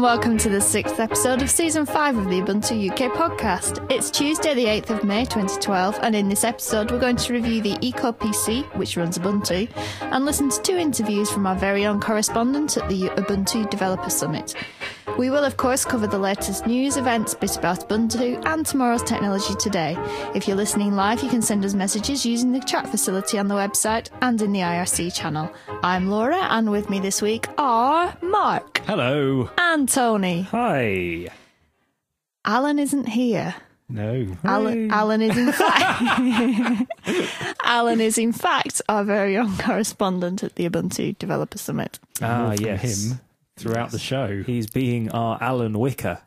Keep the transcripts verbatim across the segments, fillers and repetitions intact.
welcome to the sixth episode of Season five of the Ubuntu U K podcast. It's Tuesday the eighth of May twenty twelve, and in this episode we're going to review the EcoPC, which runs Ubuntu, and listen to two interviews from our very own correspondent at the Ubuntu Developer Summit. We will, of course, cover the latest news, events, bits about Ubuntu, and tomorrow's technology today. If you're listening live, you can send us messages using the chat facility on the website and in the I R C channel. I'm Laura, and with me this week are Mark. Hello. And Tony. Hi. Alan isn't here. No. Alan, Alan is in fact Alan is in fact our very own correspondent at the Ubuntu Developer Summit. Ah, yes. Him throughout the show. He's being our Alan Wicker,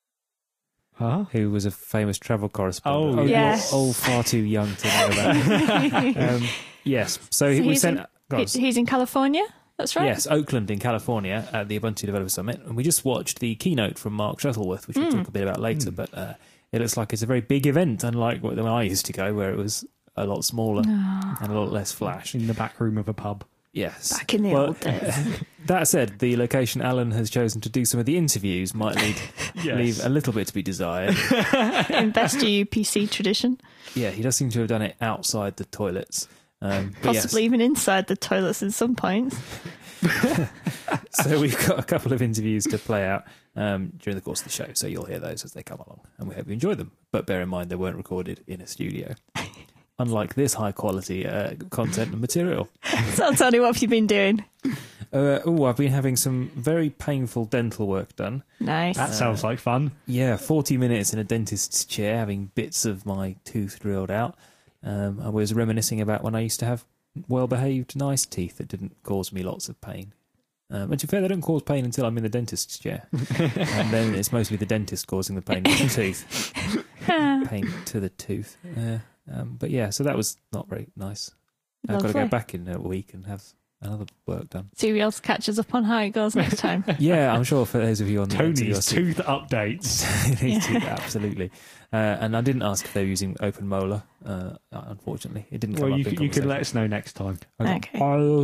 Huh? who was a famous travel correspondent. Oh, yes. You're all far too young to know that. um, yes. So, So we he's sent. in, go on. he- he's in California. That's right. Yes, Oakland in California at the Ubuntu Developer Summit, and we just watched the keynote from Mark Shuttleworth, which we'll talk a bit about later. Mm. But uh, it looks like it's a very big event, unlike when I used to go, where it was a lot smaller and a lot less flash. In the back room of a pub. Yes. Back in the Well, old days. That said, the location Alan has chosen to do some of the interviews might leave, Yes. leave a little bit to be desired. In best U P C tradition. Yeah, he does seem to have done it outside the toilets. Um, but Possibly even inside the toilets at some points. yes. So we've got a couple of interviews to play out um, during the course of the show, so you'll hear those as they come along, and we hope you enjoy them. But bear in mind, they weren't recorded in a studio. Unlike this high-quality uh, content and material. So Tony, what have you been doing? Uh, oh, I've been having some very painful dental work done. Nice. That sounds like fun. Yeah, forty minutes in a dentist's chair, having bits of my tooth drilled out. Um, I was reminiscing about when I used to have well-behaved, nice teeth that didn't cause me lots of pain. Um, and to be fair, they don't cause pain until I'm in the dentist's chair. And then it's mostly the dentist causing the pain with the tooth. Pain to the tooth. Uh, um, but yeah, so that was not very nice. I've got to go Lovely. back in a week and have another work done. See you else catch us up on how it goes next time. Yeah, I'm sure for those of you on the Tony's tooth updates. Tony's Yeah. tooth, absolutely. Uh, and I didn't ask if they were using Open Molar, uh, unfortunately. It didn't come Well, up you, in c- you could let conversation. us know next time. Okay.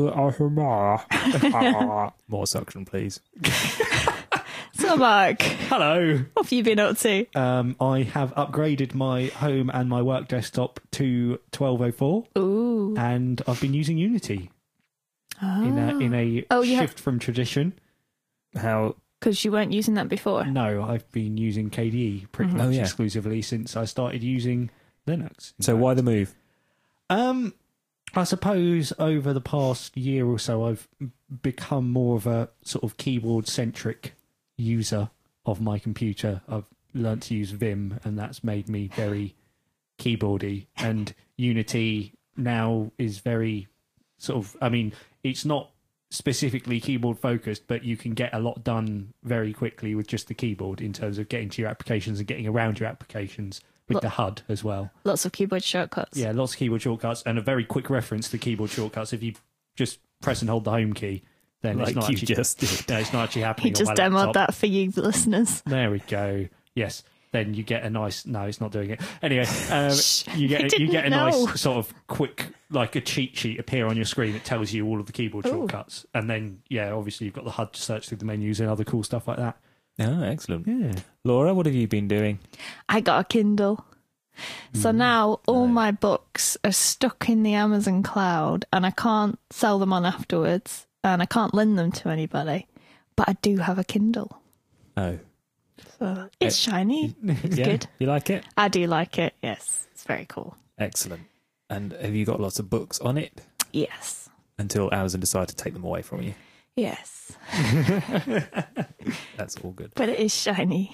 More suction, please. So Mark, Hello. what have you been up to? Um, I have upgraded my home and my work desktop to twelve oh four, Ooh. and I've been using Unity Oh. in a, in a Oh, you shift from tradition. How? Because you weren't using that before. No, I've been using K D E pretty Mhm. much Oh, yeah. exclusively since I started using Linux. in So fact. why the move? Um, I suppose over the past year or so, I've become more of a sort of keyboard-centric user of my computer. I've learnt to use Vim, and that's made me very keyboardy. And Unity now is very sort of, I mean, it's not specifically keyboard-focused, but you can get a lot done very quickly with just the keyboard in terms of getting to your applications and getting around your applications with Look- the H U D as well. Lots of keyboard shortcuts. Yeah, lots of keyboard shortcuts and a very quick reference to keyboard shortcuts. If you just press and hold the home key, then Like it's not you actually just did. no, it's not actually He happening. just on my demoed laptop. that for you listeners. There we go. Yes, then you get a nice. No, it's not doing it. Anyway, um, Shh, you I get you didn't get a know. nice sort of quick, like a cheat sheet appear on your screen that tells you all of the keyboard Ooh. shortcuts, and then yeah, obviously you've got the H U D to search through the menus and other cool stuff like that. Oh, excellent. Yeah. Laura, what have you been doing? I got a Kindle. So now all my books are stuck in the Amazon cloud and I can't sell them on afterwards and I can't lend them to anybody. But I do have a Kindle. Oh. So it's shiny. It's Yeah? good. You like it? I do like it. Yes. It's very cool. Excellent. And have you got lots of books on it? Yes. Until Amazon decided to take them away from you. Yes. That's all good. But it is shiny.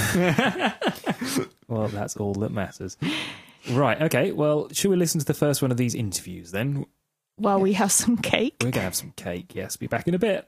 Well, that's all that matters. Right, okay. Well, should we listen to the first one of these interviews then? While we have some cake. We're going to have some cake. Yes, be back in a bit.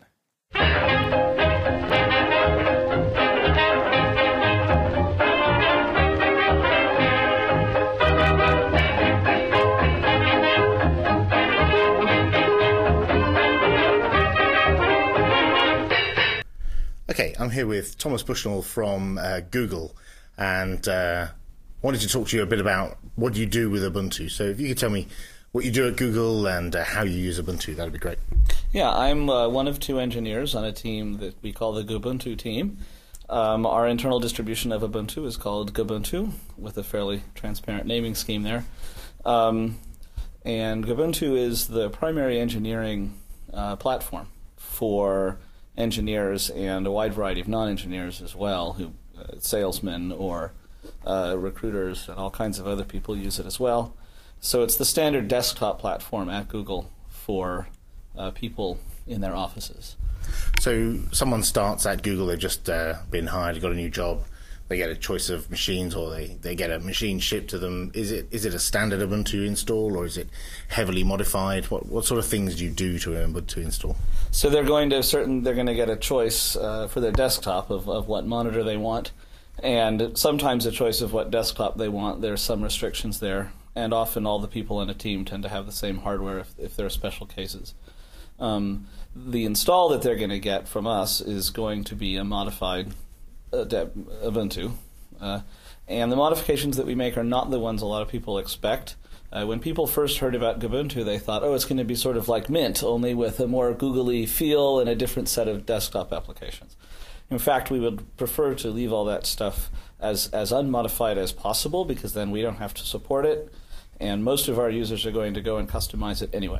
Okay, I'm here with Thomas Bushnell from uh, Google, and uh, wanted to talk to you a bit about what you do with Ubuntu. So if you could tell me what you do at Google and uh, how you use Ubuntu, that would be great. Yeah, I'm uh, one of two engineers on a team that we call the Ubuntu team. Um, our internal distribution of Ubuntu is called Gubuntu, with a fairly transparent naming scheme there. Um, and Gubuntu is the primary engineering uh, platform for engineers and a wide variety of non-engineers as well, who uh, salesmen or uh, recruiters and all kinds of other people use it as well. So it's the standard desktop platform at Google for uh, people in their offices. So someone starts at Google, they've just uh, been hired, got a new job, they get a choice of machines, or they, they get a machine shipped to them. Is it is it a standard Ubuntu install, or is it heavily modified? What what sort of things do you do to an Ubuntu install? So they're going to certain they're going to get a choice uh, for their desktop of, of what monitor they want, and sometimes a choice of what desktop they want. There's some restrictions there, and often all the people in a team tend to have the same hardware if, if there are special cases. Um, the install that they're going to get from us is going to be a modified uh, de- Ubuntu. Uh, and the modifications that we make are not the ones a lot of people expect. Uh, when people first heard about Ubuntu, they thought, oh, it's going to be sort of like Mint, only with a more googly feel and a different set of desktop applications. In fact, we would prefer to leave all that stuff as, as unmodified as possible, because then we don't have to support it, and most of our users are going to go and customize it anyway.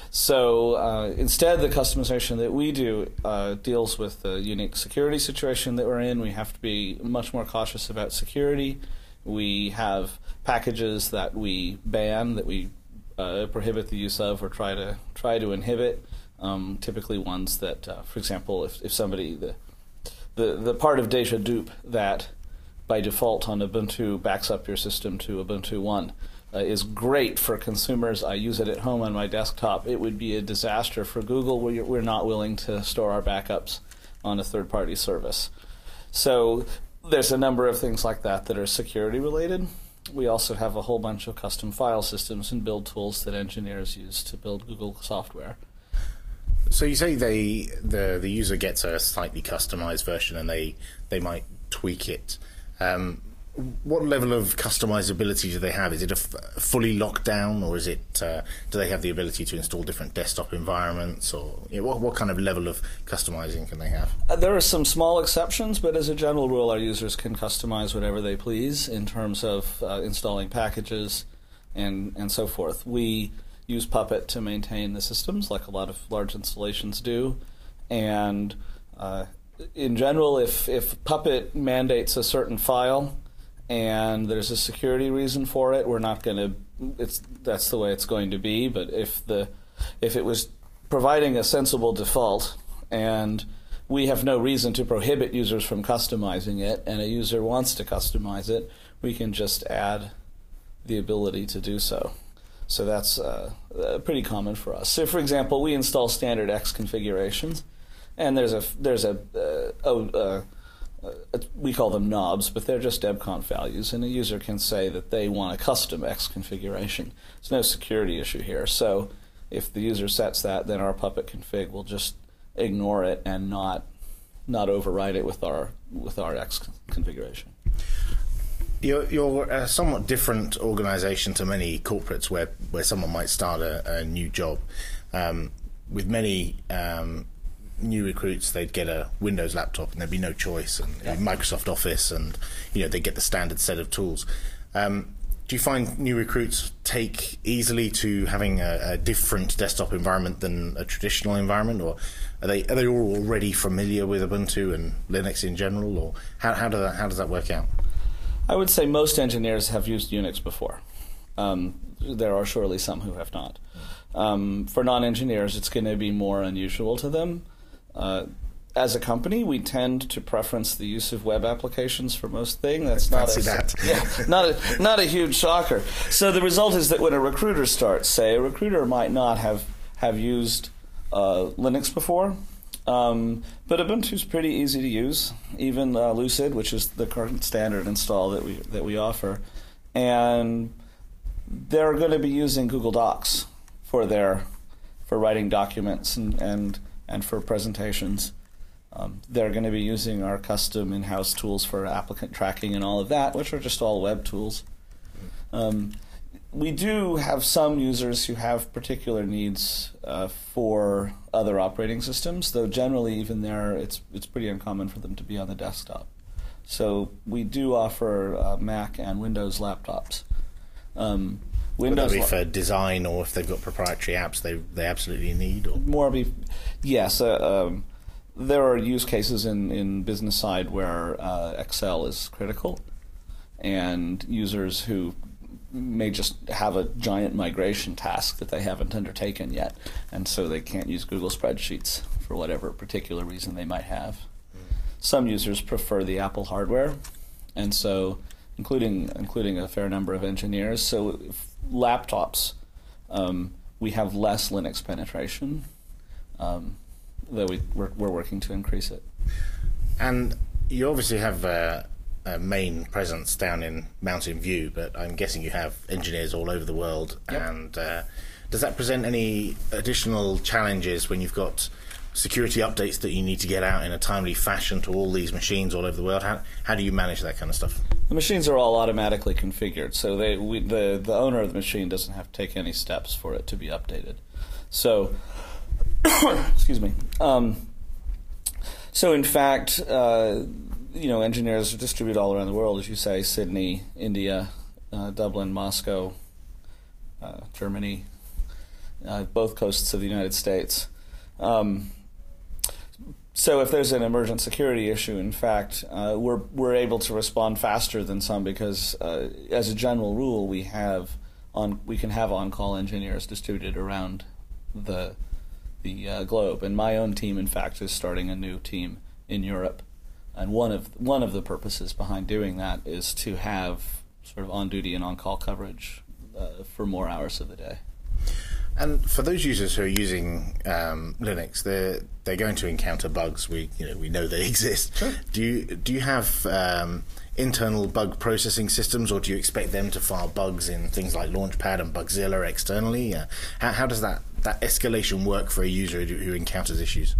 So uh, instead, the customization that we do uh, deals with the unique security situation that we're in. We have to be much more cautious about security. We have packages that we ban, that we uh, prohibit the use of or try to try to inhibit. Um, typically ones that, uh, for example, if, if somebody, the, the, the part of Deja Dupe that by default on Ubuntu backs up your system to Ubuntu one, Uh, is great for consumers. I use it at home on my desktop. It would be a disaster for Google. We're, we're not willing to store our backups on a third-party service. So there's a number of things like that that are security related. We also have a whole bunch of custom file systems and build tools that engineers use to build Google software. So you say they the the user gets a slightly customized version and they they might tweak it. Um, What level of customizability do they have? Is it a f- fully locked down, or is it? Uh, do they have the ability to install different desktop environments, or you know, what, what kind of level of customizing can they have? Uh, there are some small exceptions, but as a general rule, our users can customize whatever they please in terms of uh, installing packages and and so forth. We use Puppet to maintain the systems, like a lot of large installations do, and uh, in general, if if Puppet mandates a certain file and there's a security reason for it, we're not going to. It's that's the way it's going to be. But if the if it was providing a sensible default, and we have no reason to prohibit users from customizing it, and a user wants to customize it, we can just add the ability to do so. So that's uh, uh, pretty common for us. So, for example, we install standard X configurations, and there's a there's a uh, oh. Uh, Uh, we call them knobs, but they're just debconf values, and a user can say that they want a custom X configuration. There's no security issue here. So if the user sets that, then our Puppet config will just ignore it and not not override it with our with our X configuration. You're, you're a somewhat different organization to many corporates where, where someone might start a, a new job. Um, with many um, new recruits, they'd get a Windows laptop and there'd be no choice, and yeah. Microsoft Office, and you know they get the standard set of tools. Um, do you find new recruits take easily to having a, a different desktop environment than a traditional environment, or are they are they all already familiar with Ubuntu and Linux in general, or how how does that how does that work out? I would say most engineers have used Unix before. Um, there are surely some who have not. Um, for non-engineers, it's going to be more unusual to them. Uh, as a company, we tend to preference the use of web applications for most things. That's not a, that. yeah, not a not a huge shocker. So the result is that when a recruiter starts, say, a recruiter might not have have used uh, Linux before, um, but Ubuntu's pretty easy to use. Even uh, Lucid, which is the current standard install that we that we offer, and they're going to be using Google Docs for their for writing documents and and. and for presentations. Um, they're going to be using our custom in-house tools for applicant tracking and all of that, which are just all web tools. Um, we do have some users who have particular needs uh, for other operating systems, though generally even there it's it's pretty uncommon for them to be on the desktop. So we do offer uh, Mac and Windows laptops. Um, Would that Windows be la- for design, or if they've got proprietary apps they they absolutely need? Or? more be yes. Uh, um, there are use cases in in business side where uh, Excel is critical, and users who may just have a giant migration task that they haven't undertaken yet, and so they can't use Google Spreadsheets for whatever particular reason they might have. Some users prefer the Apple hardware, and so, including including a fair number of engineers. So, if laptops, um, we have less Linux penetration, um, though we, we're, we're working to increase it. And you obviously have a, a main presence down in Mountain View, but I'm guessing you have engineers all over the world. Yep. And uh, does that present any additional challenges when you've got security updates that you need to get out in a timely fashion to all these machines all over the world? How how do you manage that kind of stuff? The machines are all automatically configured, so they we, the the owner of the machine doesn't have to take any steps for it to be updated. So, excuse me. Um, so in fact, uh, you know, engineers are distributed all around the world, as you say: Sydney, India, uh, Dublin, Moscow, uh, Germany, uh, both coasts of the United States. Um, So if there's an emergent security issue, in fact, uh, we're we're able to respond faster than some because, uh, as a general rule, we have on we can have on-call engineers distributed around the the uh, globe. And my own team, in fact, is starting a new team in Europe. And one of one of the purposes behind doing that is to have sort of on-duty and on-call coverage uh, for more hours of the day. And for those users who are using um, Linux, they're they're going to encounter bugs. We you know we know they exist. Sure. Do you do you have um, internal bug processing systems, or do you expect them to file bugs in things like Launchpad and Bugzilla externally? Uh, how how does that, that escalation work for a user who, who encounters issues?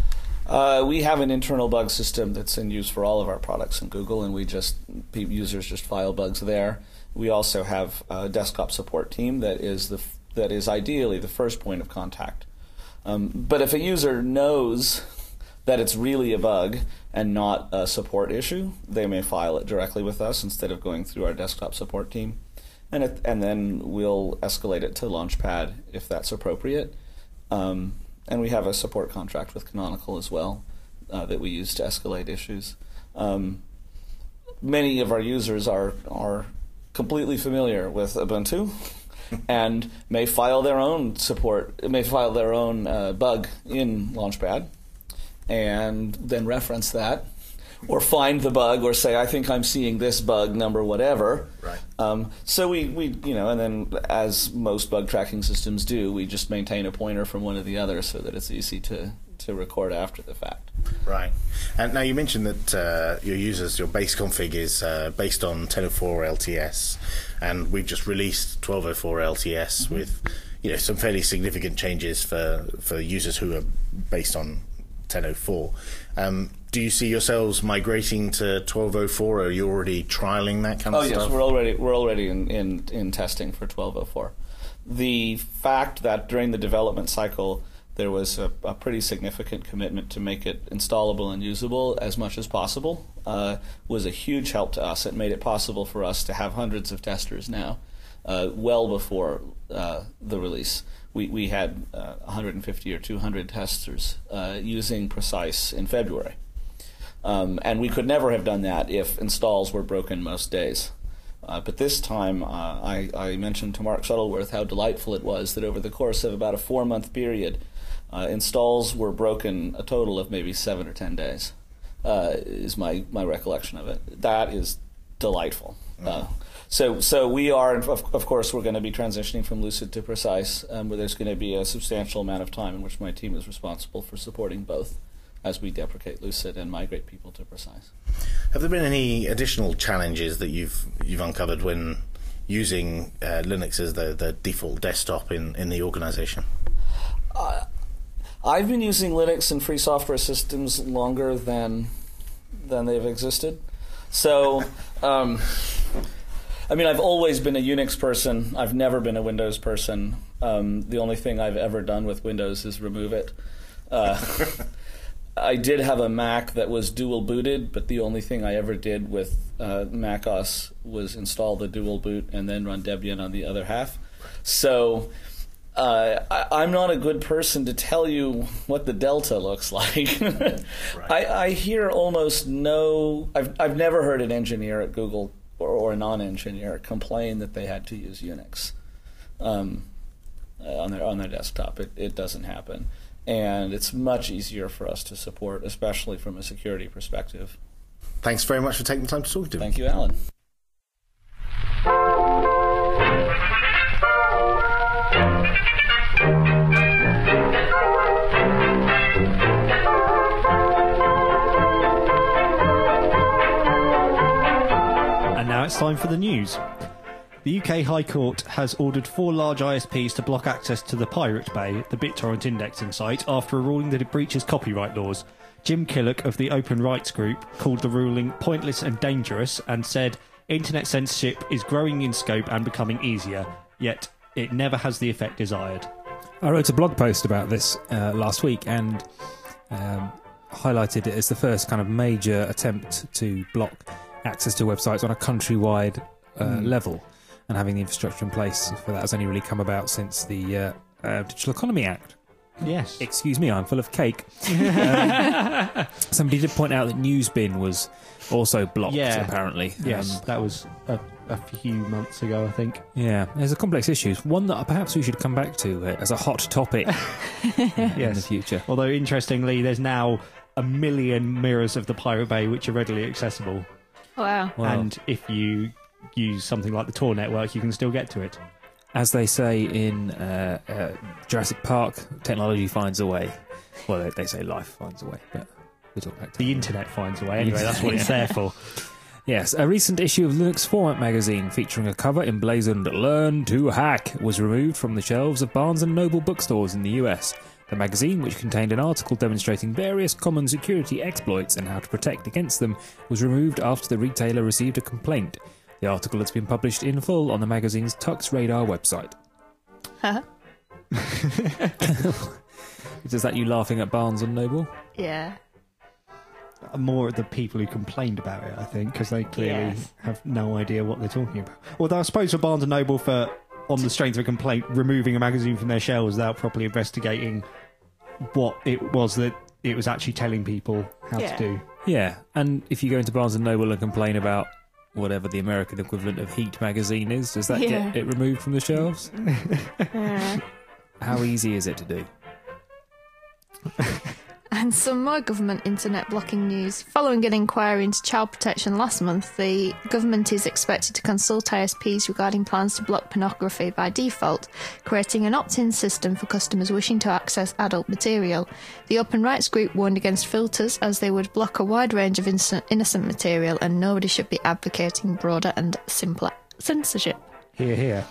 Uh, we have an internal bug system that's in use for all of our products in Google, and we just users just file bugs there. We also have a desktop support team that is the that is ideally the first point of contact. Um, but if a user knows that it's really a bug and not a support issue, they may file it directly with us instead of going through our desktop support team. And it, and then we'll escalate it to Launchpad if that's appropriate. Um, and we have a support contract with Canonical as well uh, that we use to escalate issues. Um, many of our users are are completely familiar with Ubuntu and may file their own support, may file their own uh, bug in Launchpad, and then reference that, or find the bug, or say, I think I'm seeing this bug number whatever. Right. Um, so we, we, you know, and then as most bug tracking systems do, we just maintain a pointer from one to the other so that it's easy to, to record after the fact. Right. And now you mentioned that uh, your users, your base config is uh, based on ten oh four L T S, and we've just released twelve oh four L T S mm-hmm. with, you know, some fairly significant changes for for users who are based on ten oh four. Um, do you see yourselves migrating to twelve oh four, or are you already trialing that kind of oh, stuff? Oh yes, we're already we're already in, in in testing for twelve oh four. The fact that during the development cycle there was a, a pretty significant commitment to make it installable and usable as much as possible uh, was a huge help to us. It made it possible for us to have hundreds of testers now, uh, well before uh, the release. We, we had uh, one hundred fifty or two hundred testers uh, using Precise in February. Um, and we could never have done that if installs were broken most days. Uh, but this time, uh, I, I mentioned to Mark Shuttleworth how delightful it was that over the course of about a four-month period, uh, installs were broken a total of maybe seven or ten days, uh, is my, my recollection of it. That is delightful. Mm-hmm. Uh, so so we are, of, of course, we're going to be transitioning from Lucid to Precise, um, where there's going to be a substantial amount of time in which my team is responsible for supporting both as we deprecate Lucid and migrate people to Precise. Have there been any additional challenges that you've you've uncovered when using uh, Linux as the, the default desktop in, in the organization? Uh, I've been using Linux and free software systems longer than than they've existed. So, um, I mean, I've always been a Unix person. I've never been a Windows person. Um, the only thing I've ever done with Windows is remove it. Uh, I did have a Mac that was dual booted, but the only thing I ever did with uh, Mac O S was install the dual boot and then run Debian on the other half. So uh, I, I'm not a good person to tell you what the Delta looks like. Right. I, I hear almost no... I've, I've never heard an engineer at Google or, or a non-engineer complain that they had to use Unix um, on their on their desktop. It, it doesn't happen. And it's much easier for us to support, especially from a security perspective. Thanks very much for taking the time to talk to me. Thank you, Alan. And now it's time for the news. The U K High Court has ordered four large I S Ps to block access to the Pirate Bay, the BitTorrent indexing site, after a ruling that it breaches copyright laws. Jim Killock of the Open Rights Group called the ruling pointless and dangerous and said, "Internet censorship is growing in scope and becoming easier, yet it never has the effect desired." I wrote a blog post about this uh, last week and um, highlighted it as the first kind of major attempt to block access to websites on a countrywide uh, mm. level. And having the infrastructure in place for that has only really come about since the uh, uh, Digital Economy Act. Yes. Excuse me, I'm full of cake. um, somebody did point out that Newsbin was also blocked, yeah. apparently. Yes, um, that was a, a few months ago, I think. Yeah, there's a complex issue. One that perhaps we should come back to uh, as a hot topic yes. in the future. Although, interestingly, there's now a million mirrors of the Pirate Bay which are readily accessible. Wow. wow. And if you use something like the Tor network, you can still get to it. As they say in uh, uh, Jurassic Park, technology finds a way. Well, they, they say life finds a way, but we'll talk about the internet finds a way. Anyway, that's what it's there for. Yes, a recent issue of Linux Format magazine featuring a cover emblazoned "Learn to Hack" was removed from the shelves of Barnes and Noble bookstores in the U S. The magazine, which contained an article demonstrating various common security exploits and how to protect against them, was removed after the retailer received a complaint. The article has been published in full on the magazine's Tux Radar website. Huh? Is that you laughing at Barnes and Noble? Yeah. More at the people who complained about it, I think, because they clearly Yes. have no idea what they're talking about. Although I suppose for Barnes and Noble, for on the strength of a complaint, removing a magazine from their shelves without properly investigating what it was that it was actually telling people how Yeah. to do. Yeah, and if you go into Barnes and Noble and complain about whatever the American equivalent of Heat magazine is, does that Yeah. get it removed from the shelves? Yeah. How easy is it to do? And some more government internet blocking news. Following an inquiry into child protection last month, the government is expected to consult I S Ps regarding plans to block pornography by default, creating an opt-in system for customers wishing to access adult material. The Open Rights Group warned against filters, as they would block a wide range of innocent, innocent material, and nobody should be advocating broader and simpler censorship. Here, here.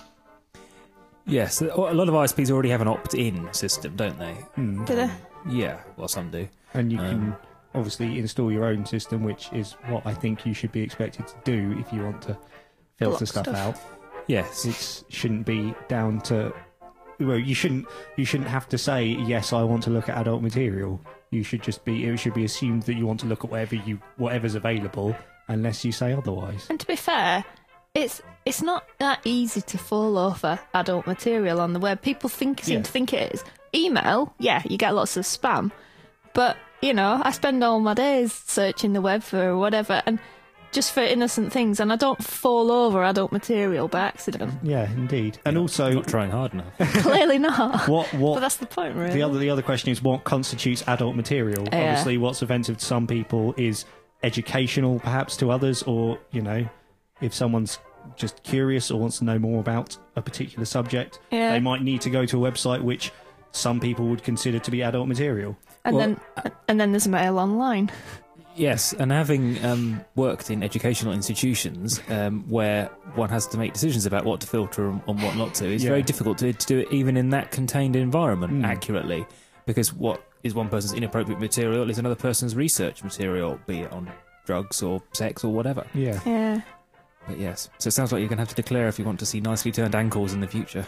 Yes, a lot of I S Ps already have an opt-in system, don't they? Hmm. Do they? Yeah, well, some do. And you Um, can obviously install your own system, which is what I think you should be expected to do if you want to filter Block stuff, stuff. out. Yes. It shouldn't be down to... Well, you shouldn't you shouldn't have to say, yes, I want to look at adult material. You should just be... It should be assumed that you want to look at whatever you whatever's available, unless you say otherwise. And to be fair, it's it's not that easy to fall over adult material on the web. People think seem Yeah. to think it is. Email, yeah, you get lots of spam, but you know, I spend all my days searching the web for whatever, and just for innocent things, and I don't fall over adult material by accident. Yeah, indeed. And also, Not trying hard enough. Clearly not. what But what that's the point, really. the other the other question is what constitutes adult material? Yeah. Obviously, what's offensive to some people is educational, perhaps to others, or you know, if someone's just curious or wants to know more about a particular subject, Yeah. they might need to go to a website which some people would consider to be adult material. and Well, then and then there's Mail Online. Yes, and having um, worked in educational institutions um, where one has to make decisions about what to filter and, and what not to, it's Yeah. very difficult to, to do it even in that contained environment Mm. accurately, because what is one person's inappropriate material is another person's research material, be it on drugs or sex or whatever. Yeah. Yeah. But yes, so it sounds like you're going to have to declare if you want to see nicely turned ankles in the future.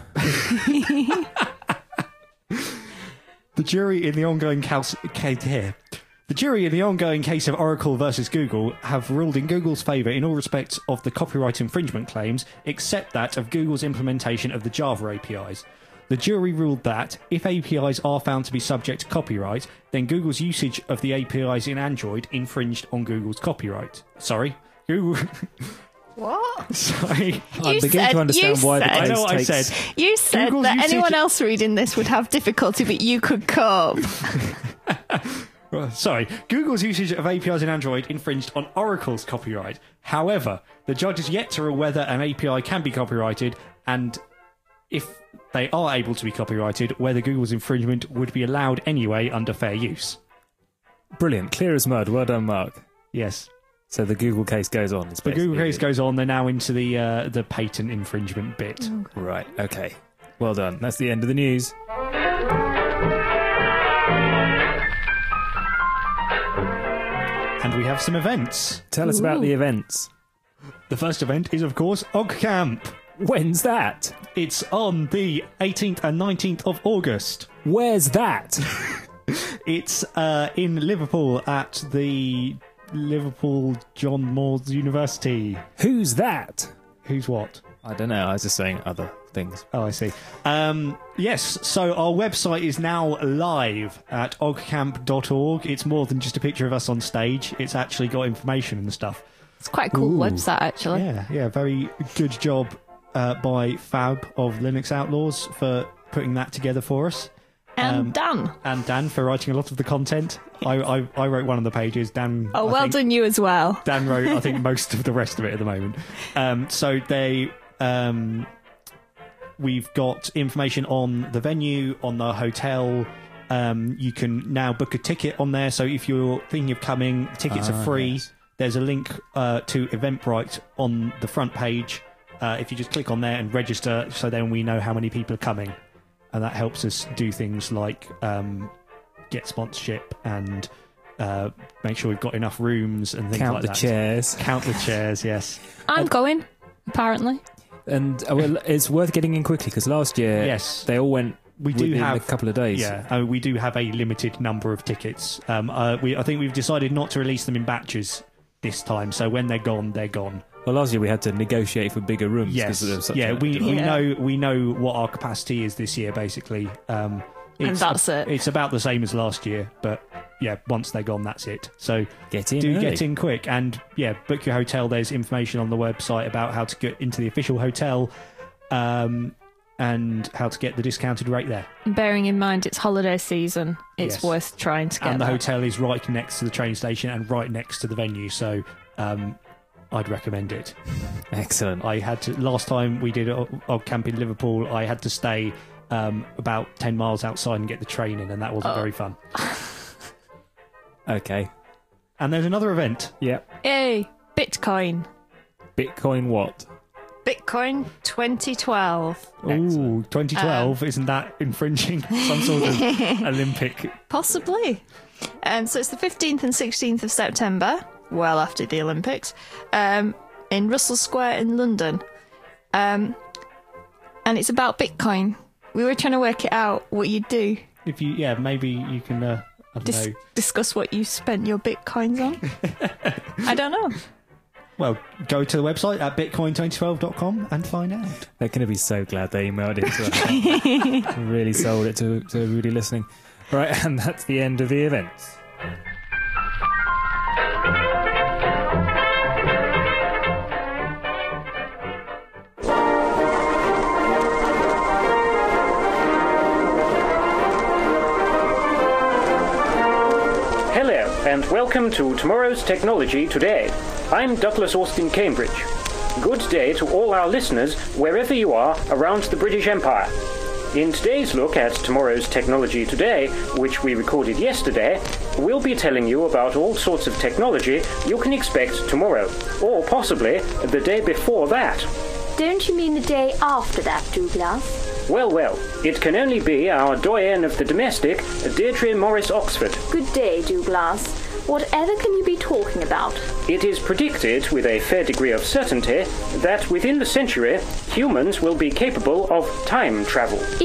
The jury in the ongoing case here. The The jury in the ongoing case of Oracle versus Google have ruled in Google's favour in all respects of the copyright infringement claims, except that of Google's implementation of the Java A P Is. The jury ruled that, if A P Is are found to be subject to copyright, then Google's usage of the A P Is in Android infringed on Google's copyright. Sorry, Google... What? Sorry. I'm You beginning said- to understand you why the said- case I know what I takes... said. You said Google's that usage- anyone else reading this would have difficulty, but you could cope. Sorry, Google's usage of A P Is in Android infringed on Oracle's copyright. However, the judge has yet to rule whether an A P I can be copyrighted, and if they are able to be copyrighted, whether Google's infringement would be allowed anyway under fair use. Brilliant. Clear as mud. Well done, Mark. Yes. So the Google case goes on. It's The Google basically case it. goes on, they're now into the uh, the patent infringement bit. Right, okay. Well done. That's the end of the news. And we have some events. Tell us about the events. The first event is, of course, OggCamp. When's that? It's on the eighteenth and nineteenth of August. Where's that? It's uh, in Liverpool at the Liverpool John Moores University. Who's that? Who's what? I don't know. I was just saying other things. Oh, I see. Um, yes, so our website is now live at oggcamp dot org. It's more than just a picture of us on stage. It's actually got information and stuff. It's quite a cool Ooh. website, actually. Yeah, yeah, very good job uh, by Fab of Linux Outlaws for putting that together for us. And Um, Dan. And Dan for writing a lot of the content. I, I, I wrote one of the pages. Dan. Oh, I well think, done you as well. Dan wrote, I think, most of the rest of it at the moment. Um, so they, um, we've got information on the venue, on the hotel. Um, you can now book a ticket on there. So if you're thinking of coming, tickets Ah, are free. yes. There's a link uh, to Eventbrite on the front page. Uh, if you just click on there and register, so then we know how many people are coming. And that helps us do things like um, get sponsorship and uh, make sure we've got enough rooms and things Count like the that. chairs. Count the chairs, yes. I'm going, apparently. And uh, well, it's worth getting in quickly because last year Yes. they all went We do within have a couple of days. Yeah, uh, we do have a limited number of tickets. Um, uh, we, I think we've decided not to release them in batches this time. So when they're gone, they're gone. Well, last year we had to negotiate for bigger rooms. Yes, there was such yeah, a we, we demand. Yeah. know we know what our capacity is this year. Basically, um, And it's that's it. It's about the same as last year, but yeah, once they're gone, that's it. So Get in do early. get in quick, and yeah, book your hotel. There's information on the website about how to get into the official hotel, um, and how to get the discounted rate there. Bearing in mind it's holiday season, it's Yes. worth trying to get And the that. hotel is right next to the train station and right next to the venue, so um, I'd recommend it. Excellent. I had to last time we did Og Camp in Liverpool. I had to stay um, about ten miles outside and get the train in, and that wasn't Oh. very fun. Okay. And there's another event. Yep. Yay! Bitcoin. Bitcoin what? Bitcoin twenty twelve. Ooh, twenty twelve. Isn't that infringing some sort of Olympic? Possibly. Um, so it's the fifteenth and sixteenth of September, well after the Olympics, um, in Russell Square in London. Um, and it's about Bitcoin. We were trying to work it out what you'd do. If you, yeah, maybe you can. Uh, I don't Dis- know. discuss what you spent your Bitcoins on. I don't know. Well, go to the website at bitcoin twenty twelve dot com and find out. They're going to be so glad they emailed it to us. Really sold it to, to everybody listening. Right, and that's the end of the events. Hello, and welcome to Tomorrow's Technology Today. I'm Douglas Austin Cambridge. Good day to all our listeners, wherever you are around the British Empire. In today's look at Tomorrow's Technology Today, which we recorded yesterday, we'll be telling you about all sorts of technology you can expect tomorrow, or possibly the day before that. Don't you mean the day after that, Douglas? Well, well, it can only be our doyen of the domestic, Deirdre Morris Oxford. Good day, Douglas. Whatever can you be talking about? It is predicted with a fair degree of certainty that within the century, humans will be capable of time travel. If you'd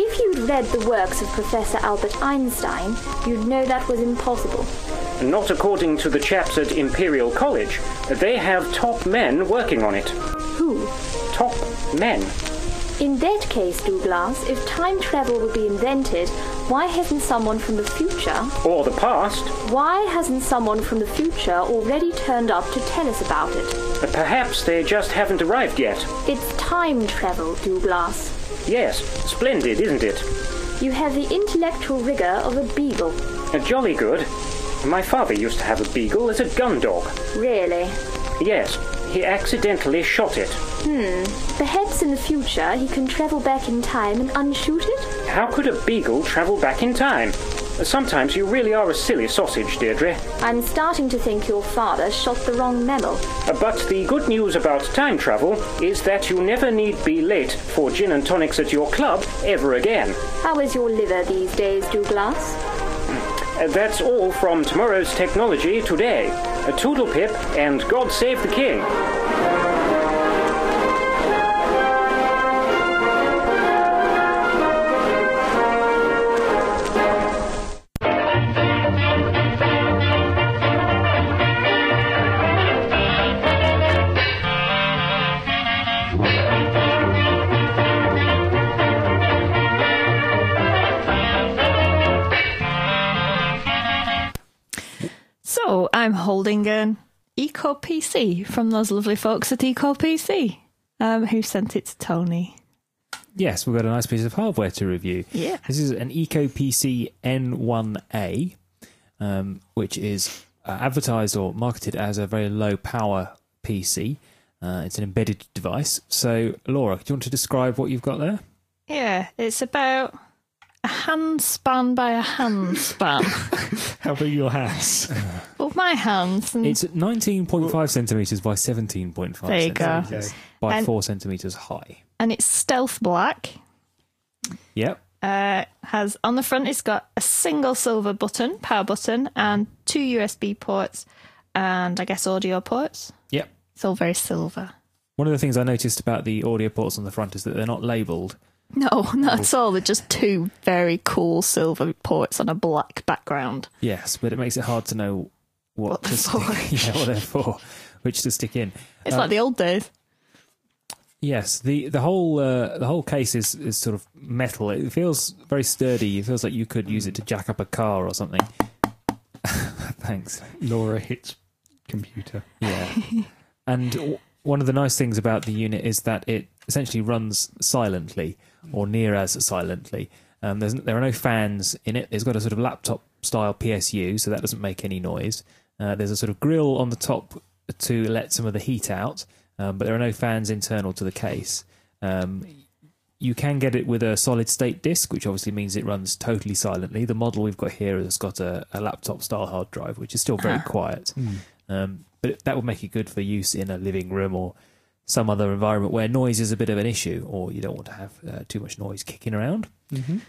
read the works of Professor Albert Einstein, you'd know that was impossible. Not according to the chaps at Imperial College. They have top men working on it. Who? Top men. In that case, Douglas, if time travel will be invented, why hasn't someone from the future... Or the past. Why hasn't someone from the future already turned up to tell us about it? Perhaps they just haven't arrived yet. It's time travel, Douglas. Yes, splendid, isn't it? You have the intellectual rigour of a beagle. Uh, jolly good. My father used to have a beagle as a gun dog. Really? Yes, he accidentally shot it. Hmm. Perhaps in the future he can travel back in time and unshoot it? How could a beagle travel back in time? Sometimes you really are a silly sausage, Deirdre. I'm starting to think your father shot the wrong mammal. Uh, but the good news about time travel is that you never need be late for gin and tonics at your club ever again. How is your liver these days, Douglas? Uh, that's all from Tomorrow's Technology Today. A Toodle Pip and God Save the King. So I'm holding an Eco P C from those lovely folks at Eco P C, um, who sent it to Tony. Yes, we've got a nice piece of hardware to review. Yeah. This is an Eco P C N one A, um, which is uh, advertised or marketed as a very low power P C. Uh, it's an embedded device. So, Laura, do you want to describe what you've got there? Yeah, it's about a hand span by a hand span. How big are your hands? Well, my hands. And It's nineteen point five centimetres by seventeen point five There you go. centimetres by And- four centimetres high. and it's stealth black. Yep. Uh, has on the front, it's got a single silver button, power button, and two U S B ports, and I guess audio ports. Yep. It's all very silver. One of the things I noticed about the audio ports on the front is that they're not labelled. No, not at all. They're just two very cool silver ports on a black background. Yes, but it makes it hard to know what, What to they're stick. for. Yeah, what they're for, which to stick in. It's Um, like the old days. Yes, the the whole uh, the whole case is, is sort of metal. It feels very sturdy. It feels like you could use it to jack up a car or something. Thanks. Laura hits computer. Yeah. And w- one of the nice things about the unit is that it essentially runs silently, or near as silently. Um, there's, there are no fans in it. It's got a sort of laptop-style P S U, so that doesn't make any noise. Uh, there's a sort of grill on the top to let some of the heat out, um, but there are no fans internal to the case. Um, you can get it with a solid-state disk, which obviously means it runs totally silently. The model we've got here has got a, a laptop-style hard drive, which is still very quiet. Um, but that would make it good for use in a living room or some other environment where noise is a bit of an issue, or you don't want to have uh, too much noise kicking around. Mm-hmm.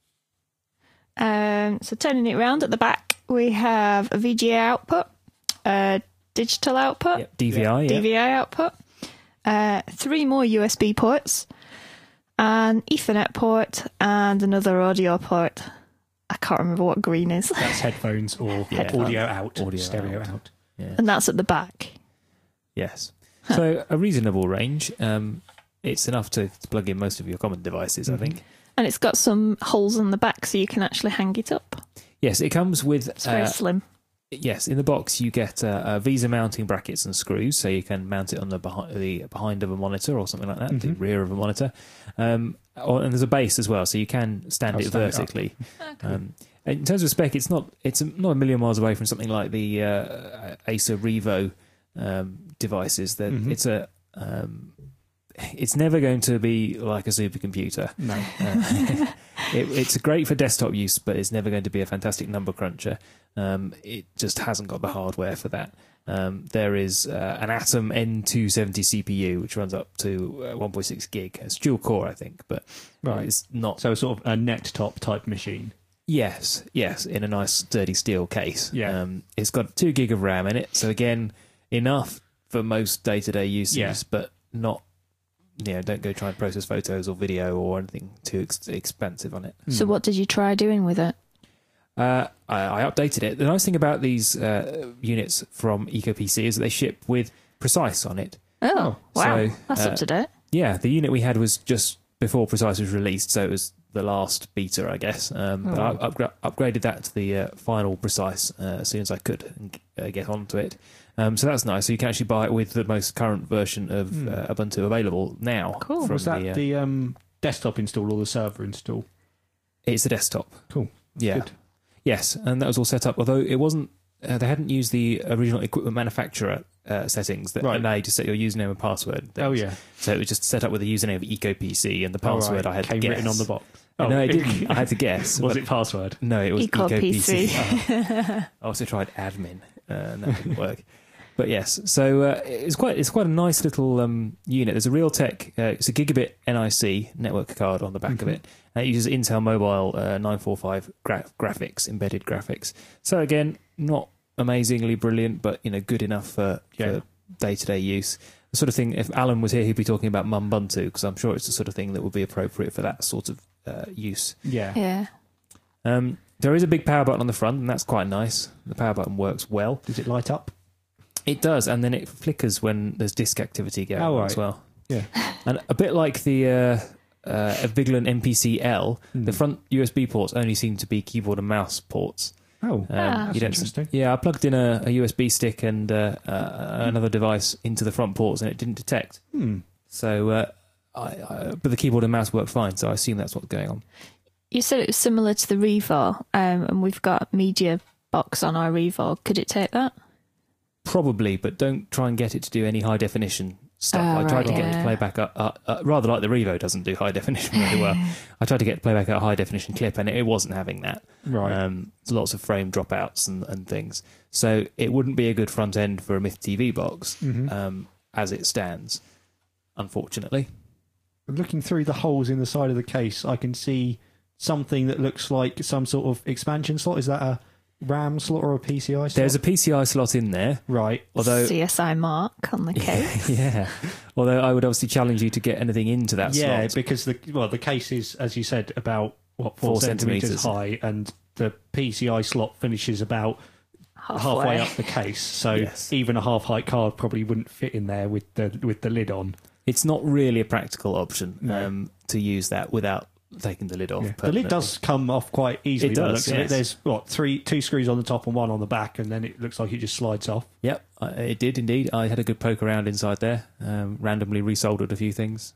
Um, so turning it around at the back, we have a V G A output, a digital output, Yep, D V I, yeah. D V I output, uh, three more U S B ports, an Ethernet port, and another audio port. I can't remember what green is. That's headphones or Yeah. audio out, Audio stereo out. out. Yeah. And that's at the back. Yes. So a reasonable range. Um, it's enough to, to plug in most of your common devices, I think. And it's got some holes in the back so you can actually hang it up. Yes, it comes with... It's very uh, slim. Yes, in the box you get uh, uh, Visa mounting brackets and screws, so you can mount it on the behind, the behind of a monitor or something like that, the rear of a monitor. Um, or, and there's a base as well, so you can stand Oh, it stand it up. vertically. Um, in terms of spec, it's not it's not a million miles away from something like the uh, Acer Revo um, devices. That Mhm. it's a um, it's never going to be like a supercomputer. No. Uh, it, it's great for desktop use, but it's never going to be a fantastic number cruncher. Um, it just hasn't got the hardware for that. Um, there is uh, an Atom N two seventy C P U, which runs up to uh, one point six gig. It's dual core, I think, but Right. it's not. So sort of a net top type machine. Yes, yes, in a nice sturdy steel case. Yeah. Um, it's got two gig of RAM in it, so again, enough for most day-to-day uses, Yeah. but not you know, don't go try and process photos or video or anything too ex- expensive on it. So what did you try doing with it? Uh, I, I updated it. The nice thing about these uh, units from EcoPC is that they ship with Precise on it. Oh, wow. So, That's uh, up to date. Yeah, the unit we had was just before Precise was released, so it was the last beta, I guess. Um, But I upgra- upgraded that to the uh, final Precise uh, as soon as I could and uh, get onto it. Um, so that's nice. So you can actually buy it with the most current version of Mm. uh, Ubuntu available now. Cool. from Was that the, uh, the um, desktop install or the server install? It's the desktop. Cool. Yeah. Good. Yes, and that was all set up. Although it wasn't, uh, they hadn't used the original equipment manufacturer uh, settings that Right. allow you to set your username and password. Oh, things. yeah. So it was just set up with the username of EcoPC and the password Oh, right. I had Came to guess. written on the box. No, I didn't. I had to guess. Was but- it password? No, it was EcoPC. EcoPC. I also tried admin, uh, and that didn't work. But yes, so uh, it's quite it's quite a nice little um, unit. There's a Realtek, uh, it's a gigabit N I C network card on the back Mm-hmm. of it. And it uses Intel Mobile uh, nine forty-five gra- graphics, embedded graphics. So again, not amazingly brilliant, but you know, good enough for, Yeah. for day-to-day use. The sort of thing. If Alan was here, he'd be talking about Mumbuntu because I'm sure it's the sort of thing that would be appropriate for that sort of uh, use. Yeah. Yeah. Um, there is a big power button on the front, and that's quite nice. The power button works well. Does it light up? It does, and then it flickers when there's disk activity going Oh, on right. as well. Yeah. And a bit like the uh, uh, Vigilant M P C L, Hmm. the front U S B ports only seem to be keyboard and mouse ports. Oh, Um, Ah. you don't- interesting. Yeah, I plugged in a, a U S B stick and uh, uh, another device into the front ports, and it didn't detect. Hmm. So, uh, I, I, but the keyboard and mouse work fine, so I assume that's what's going on. You said it was similar to the Revo, um, and we've got Media Box on our Revo. Could it take that? Probably, but don't try and get it to do any high definition stuff. Oh, I tried right, to get it to yeah. play back up, uh, uh, rather like the Revo doesn't do high definition very well. I tried to get playback at a high definition clip, and it, it wasn't having that. Right. Um, there's lots of frame dropouts and, and things, so it wouldn't be a good front end for a Myth T V box Mhm. um, as it stands, unfortunately. Looking through the holes in the side of the case, I can see something that looks like some sort of expansion slot. Is that a RAM slot or a P C I slot? There's a P C I slot in there, right. although C S I mark on the case. yeah, although I would obviously challenge you to get anything into that Yeah, slot. because the well, the case is, as you said, about what four, Four centimeters, centimetres. high, and the P C I slot finishes about halfway, up the case. So Yes. even a half height card probably wouldn't fit in there with the with the lid on. It's not really a practical option No. um, to use that without taking the lid off. Yeah. The permanently. lid does come off quite easily. It by the does, looks of it. yes. There's what three, two screws on the top and one on the back, and then it looks like it just slides off. Yep, I- it did indeed. I had a good poke around inside there, um, randomly resoldered a few things.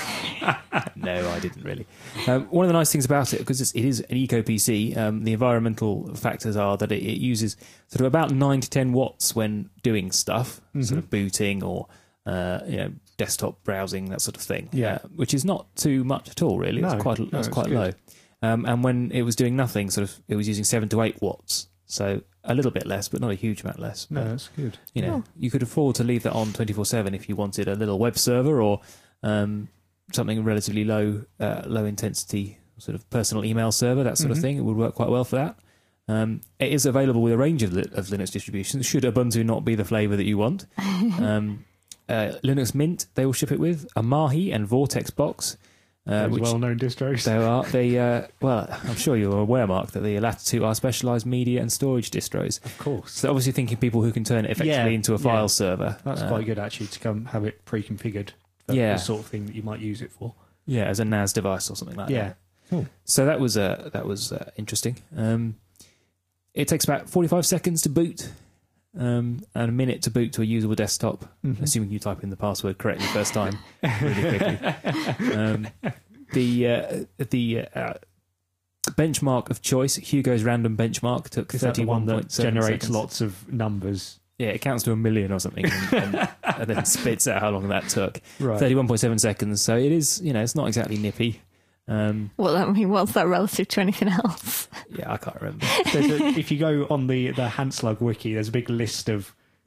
No, I didn't really. Um, one of the nice things about it, because it is an Eco P C, um, the environmental factors are that it, it uses sort of about nine to ten watts when doing stuff, Mm-hmm. sort of booting or uh, you know, desktop browsing, that sort of thing. Yeah. uh, which is not too much at all, really. No, it's quite, no, that's it's quite good. low. Um, and when it was doing nothing, sort of, it was using seven to eight watts. So a little bit less, but not a huge amount less. No, But, that's good. you know, Oh. you could afford to leave that on twenty-four seven if you wanted a little web server or um, something relatively low, uh, low intensity sort of personal email server, that sort Mhm. of thing. It would work quite well for that. Um, it is available with a range of, li- of Linux distributions. Should Ubuntu not be the flavour that you want, um, uh, Linux Mint they will ship it with a Mahi and Vortex box, uh, Those which well-known distros. they are. They uh, well, I'm sure you're aware, Mark, that the latter two are specialised media and storage distros. Of course. So obviously thinking people who can turn it effectively Yeah, into a file yeah. server. That's uh, quite good, actually, to come have it pre-configured for Yeah. the sort of thing that you might use it for. Yeah, as a N A S device or something like Yeah. that. Cool. So that was uh, that was uh, interesting. Um, it takes about forty-five seconds to boot, um, and a minute to boot to a usable desktop, Mhm. assuming you type in the password correctly first time, really quickly. Um, the uh, the uh, benchmark of choice, Hugo's random benchmark, took Is that the one thirty-one that point seven generates seconds. lots of numbers? Yeah, it counts to a million or something, and, and, and then spits out how long that took. Right. thirty-one point seven seconds. So it is, you know, it's not exactly nippy. Um, Well, I mean, what's that relative to anything else? yeah, I can't remember. There's a, if you go on the, the Handslug wiki, there's a big list of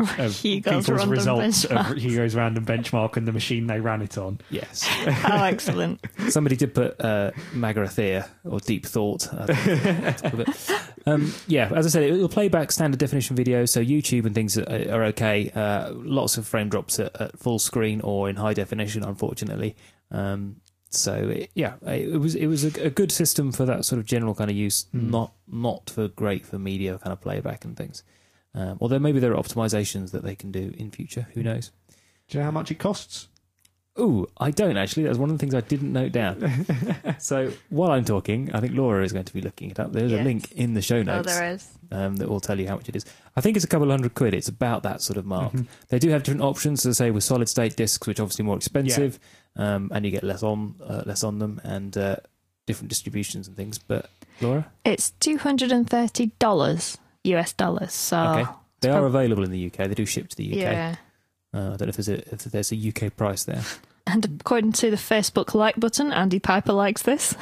of Hugo's people's random results benchmark. of Hugo's random benchmark and the machine they ran it on. Yes. Oh, excellent. Somebody did put uh, Magrathea, or Deep Thought. I think. um, yeah, as I said, it will play back standard definition videos, so YouTube and things are, are okay. Uh, lots of frame drops at, at full screen or in high definition, unfortunately. Um, so it, yeah, it was it was a, a good system for that sort of general kind of use, mm. not not for great for media kind of playback and things. Um, although maybe there are optimizations that they can do in future. Who knows? Do you know how much it costs? Ooh, I don't actually. That's one of the things I didn't note down. So while I'm talking, I think Laura is going to be looking it up. There's Yes. a link in the show Oh, notes there is. um, that will tell you how much it is. I think it's a couple of hundred quid. It's about that sort of mark. Mm-hmm. They do have different options, as I say, with solid state discs, which are obviously more expensive, um, and you get less on uh, less on them, and uh, different distributions and things. But Laura, It's two hundred thirty dollars U S dollars. So okay, they are available in the U K. They do ship to the U K. yeah. Uh, I don't know if there's a if there's a U K price there. And according to the Facebook like button, Andy Piper likes this.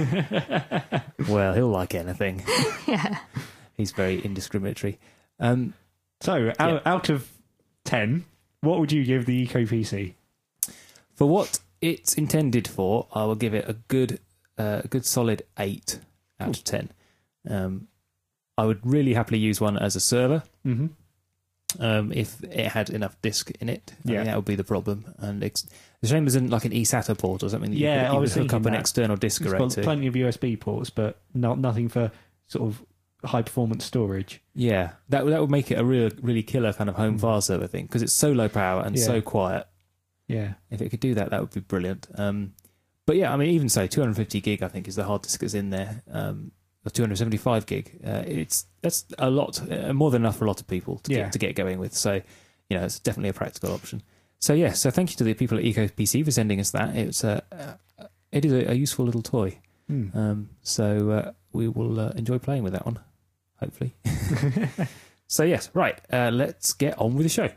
Well, he'll like anything. Yeah. He's very indiscriminatory. Um, So, out, Yeah. out of ten, what would you give the Eco P C? For what it's intended for, I will give it a good, uh, a good solid eight out of ten. Um, I would really happily use one as a server Mm-hmm. um, if it had enough disk in it. I Yeah. think that would be the problem. And it's the shame isn't like an eSATA port or something. That Yeah, you could, I you was could hook up thinking an that. external disk It's array got to. plenty of U S B ports, but not nothing for sort of high performance storage. Yeah, that that would make it a real, really killer kind of home file server thing because it's so low power and Yeah. so quiet. Yeah. If it could do that, that would be brilliant. Um, but yeah, I mean, even so, two hundred fifty gig, I think, is the hard disk that's in there. Um, or two hundred seventy-five gig. Uh, it's that's a lot, uh, more than enough for a lot of people to Yeah. get to get going with. So, you know, it's definitely a practical option. So yeah, so thank you to the people at EcoPC for sending us that. It's a, uh, it is a, a useful little toy. Hmm. Um, so uh, we will uh, enjoy playing with that one, hopefully. So yes, right. Uh, let's get on with the show.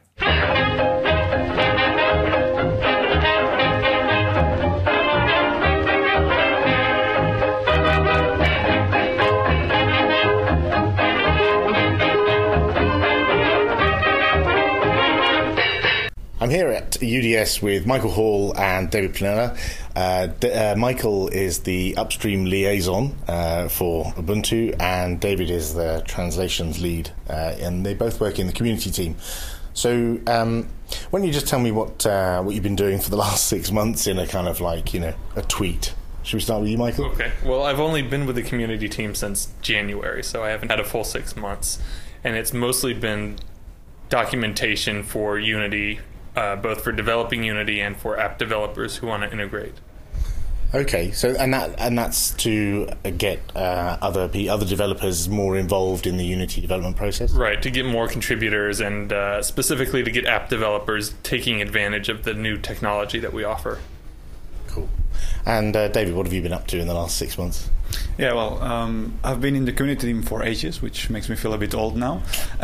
I'm here at U D S with Michael Hall and David Planella. Uh, D- uh, Michael is the upstream liaison uh, for Ubuntu, and David is the translations lead, uh, and they both work in the community team. So, um, why don't you just tell me what uh, what you've been doing for the last six months in a kind of like, you know, a tweet? Should we start with you, Michael? Okay. Well, I've only been with the community team since January, so I haven't had a full six months, and it's mostly been documentation for Unity. Uh, both for developing Unity and for app developers who want to integrate. Okay, so and that and that's to get uh, other pe- other developers more involved in the Unity development process. Right, to get more contributors and uh, specifically to get app developers taking advantage of the new technology that we offer. Cool. And uh, David, what have you been up to in the last six months? Yeah, well, um, I've been in the community team for ages, which makes me feel a bit old now.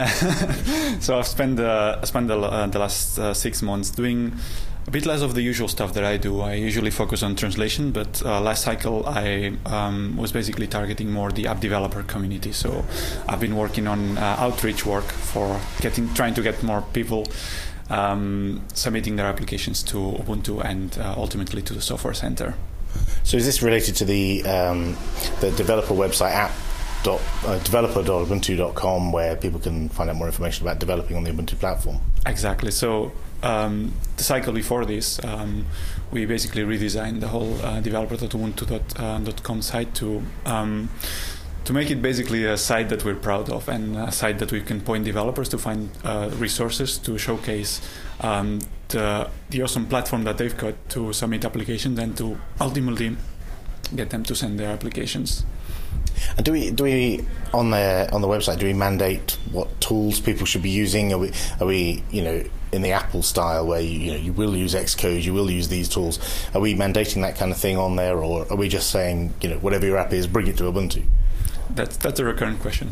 So I've spent uh, spent the, uh, the last uh, six months doing a bit less of the usual stuff that I do. I usually focus on translation, but uh, last cycle I um, was basically targeting more the app developer community. So I've been working on uh, outreach work for getting, trying to get more people um, submitting their applications to Ubuntu and uh, ultimately to the software center. So is this related to the um, the developer website app dot uh, developer dot ubuntu dot com, where people can find out more information about developing on the Ubuntu platform? Exactly. So um, the cycle before this, um, we basically redesigned the whole uh, developer dot ubuntu dot com site to um, to make it basically a site that we're proud of and a site that we can point developers to find uh, resources to showcase um, the, the awesome platform that they've got to submit applications and to ultimately get them to send their applications. And do we do we on the on the website do we mandate what tools people should be using? Are we are we you know in the Apple style where you, you know you will use Xcode, you will use these tools? Are we mandating that kind of thing on there, or are we just saying you know whatever your app is, bring it to Ubuntu? That's that's a recurrent question,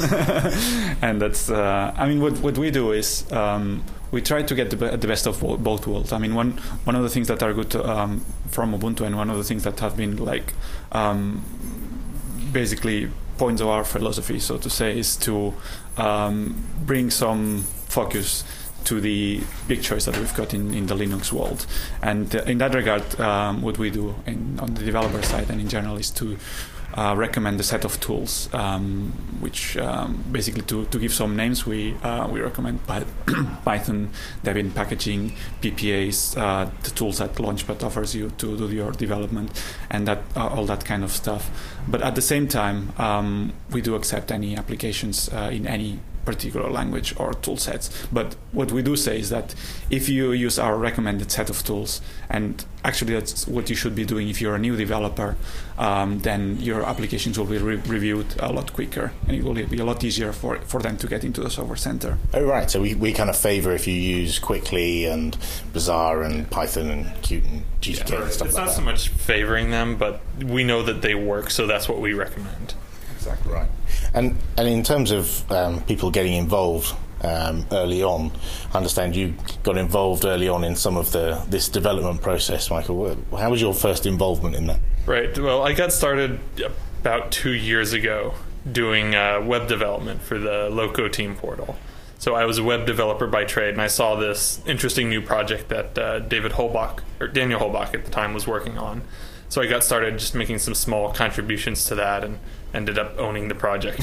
and that's uh, I mean what what we do is um, we try to get the, be- the best of both worlds. I mean one one of the things that are good to, um, from Ubuntu, and one of the things that have been like um, basically points of our philosophy, so to say, is to um, bring some focus to the big choice that we've got in, in the Linux world. And uh, in that regard, um, what we do in, on the developer side and in general is to uh, recommend a set of tools, um, which um, basically to, to give some names, we uh, we recommend Python, Debian packaging, P P As, uh, the tools that Launchpad offers you to do your development, and that uh, all that kind of stuff. But at the same time, um, we do accept any applications uh, in any particular language or tool sets. But what we do say is that if you use our recommended set of tools, and actually that's what you should be doing if you're a new developer, um, then your applications will be re- reviewed a lot quicker, and it will be a lot easier for, for them to get into the software center. Oh, right. So we, we kind of favor if you use Quickly and Bazaar and Python and Qt and G T K Yeah, and stuff it's like not that. so much favoring them, but we know that they work, so that's what we recommend. Exactly right. And and in terms of um, people getting involved um, early on, I understand you got involved early on in some of the this development process, Michael. How was your first involvement in that? Right. Well, I got started about two years ago doing uh, web development for the Loco Team portal. So I was a web developer by trade, and I saw this interesting new project that uh, David Holbach, or Daniel Holbach at the time, was working on. So I got started just making some small contributions to that and ended up owning the project.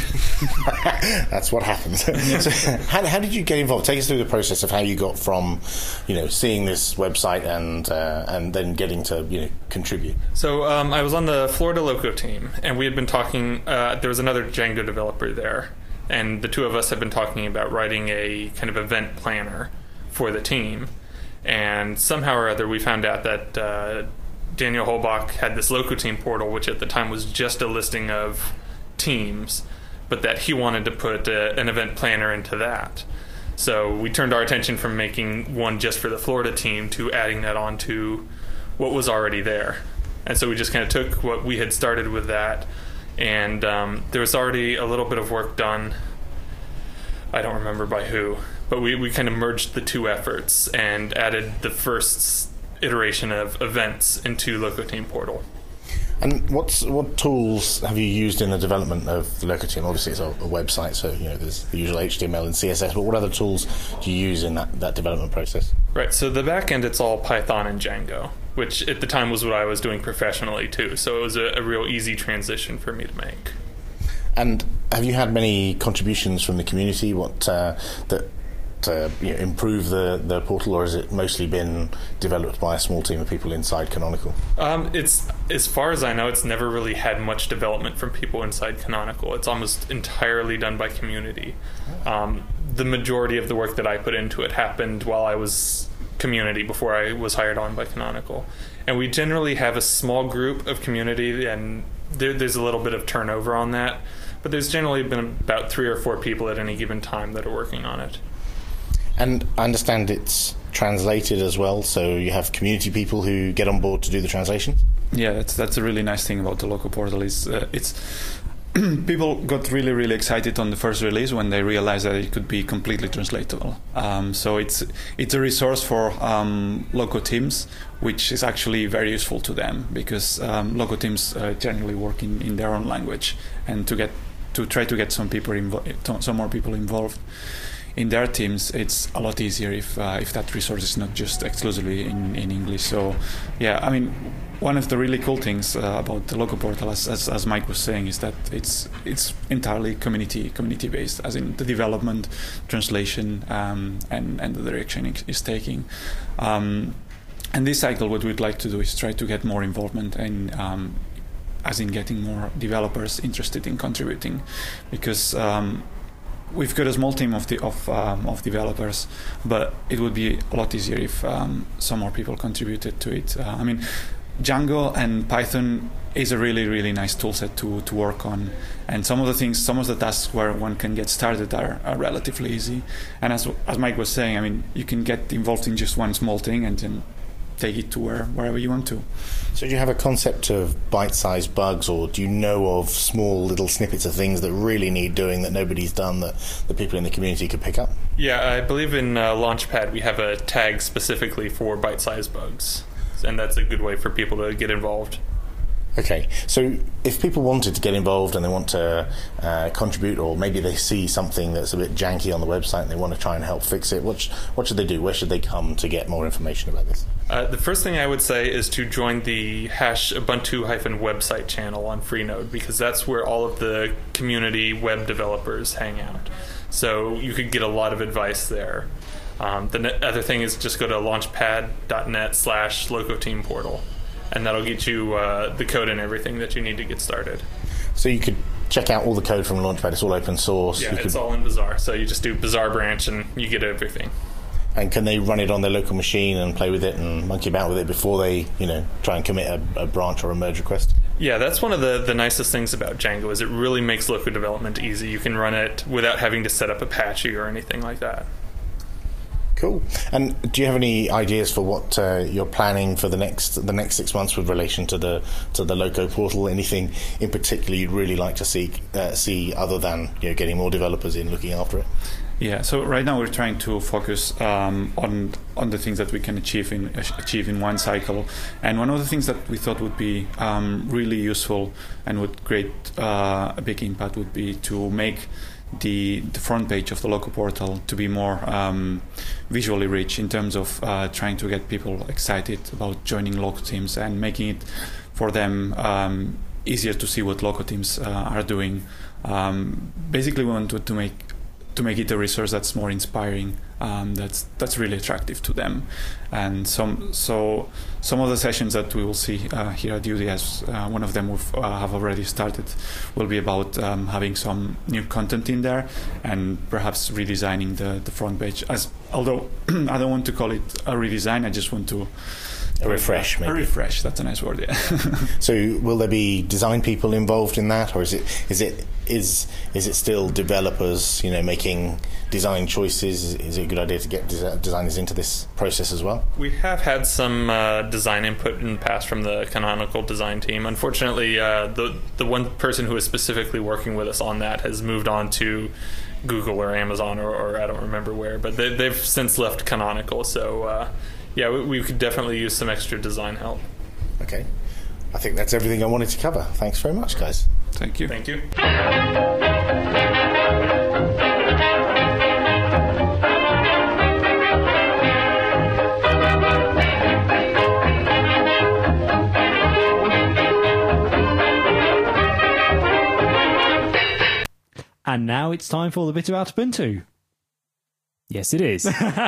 That's what happens. So how, how did you get involved? Take us through the process of how you got from, you know, seeing this website and uh, and then getting to, you know, contribute. So um, I was on the Florida Loco team, and we had been talking. Uh, there was another Django developer there, and the two of us had been talking about writing a kind of event planner for the team. And somehow or other, we found out that uh, Daniel Holbach had this Loco Team portal, which at the time was just a listing of teams, but that he wanted to put a, an event planner into that. So we turned our attention from making one just for the Florida team to adding that onto what was already there. And so we just kind of took what we had started with that, and um, there was already a little bit of work done. I don't remember by who, but we, we kind of merged the two efforts and added the first iteration of events into Loco Team portal. And what's what tools have you used in the development of the Loco Team? Obviously, it's a, a website, so you know there's the usual H T M L and C S S. But what other tools do you use in that, that development process? Right. So the back end, it's all Python and Django, which at the time was what I was doing professionally too. So it was a, a real easy transition for me to make. And have you had many contributions from the community? What uh, that to you know, improve the, the portal, or has it mostly been developed by a small team of people inside Canonical? Um, it's as far as I know, it's never really had much development from people inside Canonical. It's almost entirely done by community. Um, the majority of the work that I put into it happened while I was community, before I was hired on by Canonical. And we generally have a small group of community, and there, there's a little bit of turnover on that. But there's generally been about three or four people at any given time that are working on it. And I understand it's translated as well, so you have community people who get on board to do the translation? Yeah, that's that's a really nice thing about the Loco portal. Is uh, it's people got really really excited on the first release when they realized that it could be completely translatable. Um, so it's it's a resource for um, Loco teams, which is actually very useful to them, because um, Loco teams uh, generally work in, in their own language, and to get to try to get some people invo- some more people involved in their teams, it's a lot easier if uh, if that resource is not just exclusively in, in English. So, yeah, I mean, one of the really cool things uh, about the Loco portal, as, as as Mike was saying, is that it's it's entirely community community based, as in the development, translation, um, and and the direction it is taking. Um, and this cycle, what we'd like to do is try to get more involvement in. Um, as in getting more developers interested in contributing, because um, we've got a small team of the, of um, of developers, but it would be a lot easier if um, some more people contributed to it. Uh, I mean, Django and Python is a really really nice tool set to to work on, and some of the things, some of the tasks where one can get started are, are relatively easy. And as as Mike was saying, I mean, you can get involved in just one small thing and then take it to where, wherever you want to. So do you have a concept of bite-sized bugs, or do you know of small little snippets of things that really need doing that nobody's done that the people in the community could pick up? Yeah, I believe in uh, Launchpad we have a tag specifically for bite-sized bugs, and that's a good way for people to get involved. Okay, so if people wanted to get involved and they want to uh, contribute, or maybe they see something that's a bit janky on the website and they want to try and help fix it, what, sh- what should they do? Where should they come to get more information about this? Uh, the first thing I would say is to join the hash Ubuntu-website channel on Freenode, because that's where all of the community web developers hang out. So you could get a lot of advice there. Um, the ne- other thing is just go to launchpad.net slash locoteam portal. And that'll get you uh, the code and everything that you need to get started. So you could check out all the code from Launchpad. It's all open source. Yeah, you it's could... all in Bazaar. So you just do Bazaar branch and you get everything. And can they run it on their local machine and play with it and monkey about with it before they, you know, try and commit a, a branch or a merge request? Yeah, that's one of the, the nicest things about Django is it really makes local development easy. You can run it without having to set up Apache or anything like that. Cool. And do you have any ideas for what uh, you're planning for the next the next six months with relation to the to the Loco portal? Anything in particular you'd really like to see uh, see other than, you know, getting more developers in looking after it? Yeah. So right now we're trying to focus um, on on the things that we can achieve in achieve in one cycle. And one of the things that we thought would be um, really useful and would create uh, a big impact would be to make the the front page of the Loco portal to be more um, visually rich in terms of uh, trying to get people excited about joining Loco teams and making it for them um, easier to see what Loco teams uh, are doing. Um, basically, we want to, to make to make it a resource that's more inspiring, um, that's that's really attractive to them. And some so some of the sessions that we will see uh, here at U D S, uh, one of them we uh, have already started, will be about um, having some new content in there and perhaps redesigning the, the front page. As although I don't want to call it a redesign, I just want to A refresh, maybe. A refresh. That's a nice word. Yeah. So, will there be design people involved in that, or is it is it is is it still developers, you know, making design choices? Is it a good idea to get des- designers into this process as well? We have had some uh, design input in the past from the Canonical design team. Unfortunately, uh, the the one person who is specifically working with us on that has moved on to Google or Amazon or, or I don't remember where, but they, they've since left Canonical. So. Uh, Yeah, we, we could definitely use some extra design help. Okay. I think that's everything I wanted to cover. Thanks very much, guys. Thank you. Thank you. And now it's time for the bit about Ubuntu. Yes, it is.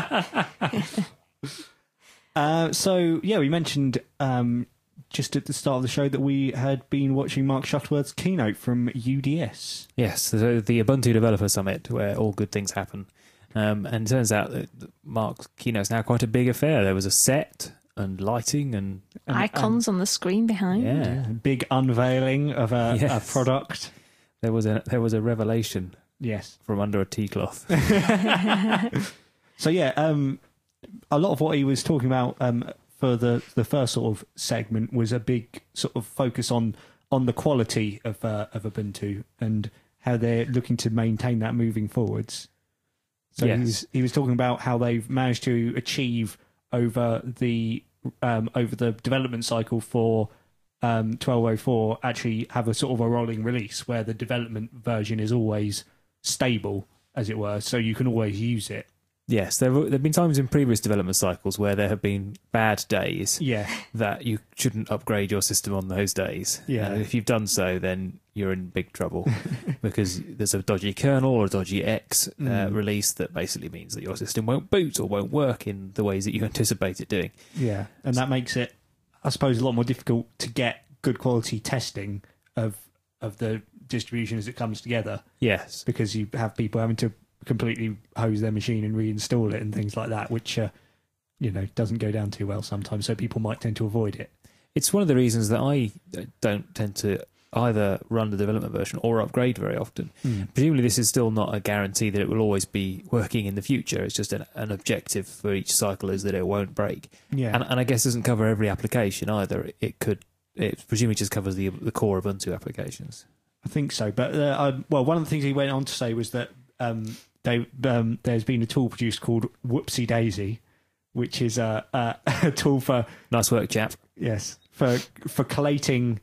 Uh, so, yeah, we mentioned um, just at the start of the show that we had been watching Mark Shuttleworth's keynote from U D S. Yes, so the Ubuntu Developer Summit, where all good things happen. Um, and it turns out that Mark's keynote's now quite a big affair. There was a set and lighting and... and Icons and, on the screen behind. Yeah. Big unveiling of a, Yes. a product. There was a there was a revelation Yes. from under a tea cloth. So, yeah, um, a lot of what he was talking about um, for the, the first sort of segment was a big sort of focus on on the quality of uh, of Ubuntu and how they're looking to maintain that moving forwards. So Yes. he was he was talking about how they've managed to achieve over the um, over the development cycle for um, twelve oh four actually have a sort of a rolling release where the development version is always stable, as it were, so you can always use it. Yes, there there have been times in previous development cycles where there have been bad days Yeah. that you shouldn't upgrade your system on those days. Yeah. Uh, if you've done so, then you're in big trouble because there's a dodgy kernel or a dodgy X uh, Mm. release that basically means that your system won't boot or won't work in the ways that you anticipate it doing. Yeah, and that makes it, I suppose, a lot more difficult to get good quality testing of of the distribution as it comes together, Yes. because you have people having to completely hose their machine and reinstall it and things like that, which uh, you know doesn't go down too well sometimes. So people might tend to avoid it. It's one of the reasons that I don't tend to either run the development version or upgrade very often. Mm. Presumably this is still not a guarantee that it will always be working in the future. It's just an, an objective for each cycle is that it won't break. Yeah, And, and I guess it doesn't cover every application either. It, it could, it presumably just covers the the core Ubuntu applications. I think so. But uh, I, well, one of the things he went on to say was that um, they um, there's been a tool produced called Whoopsie Daisy, which is a, a, a tool for Nice work, chap. yes for for collating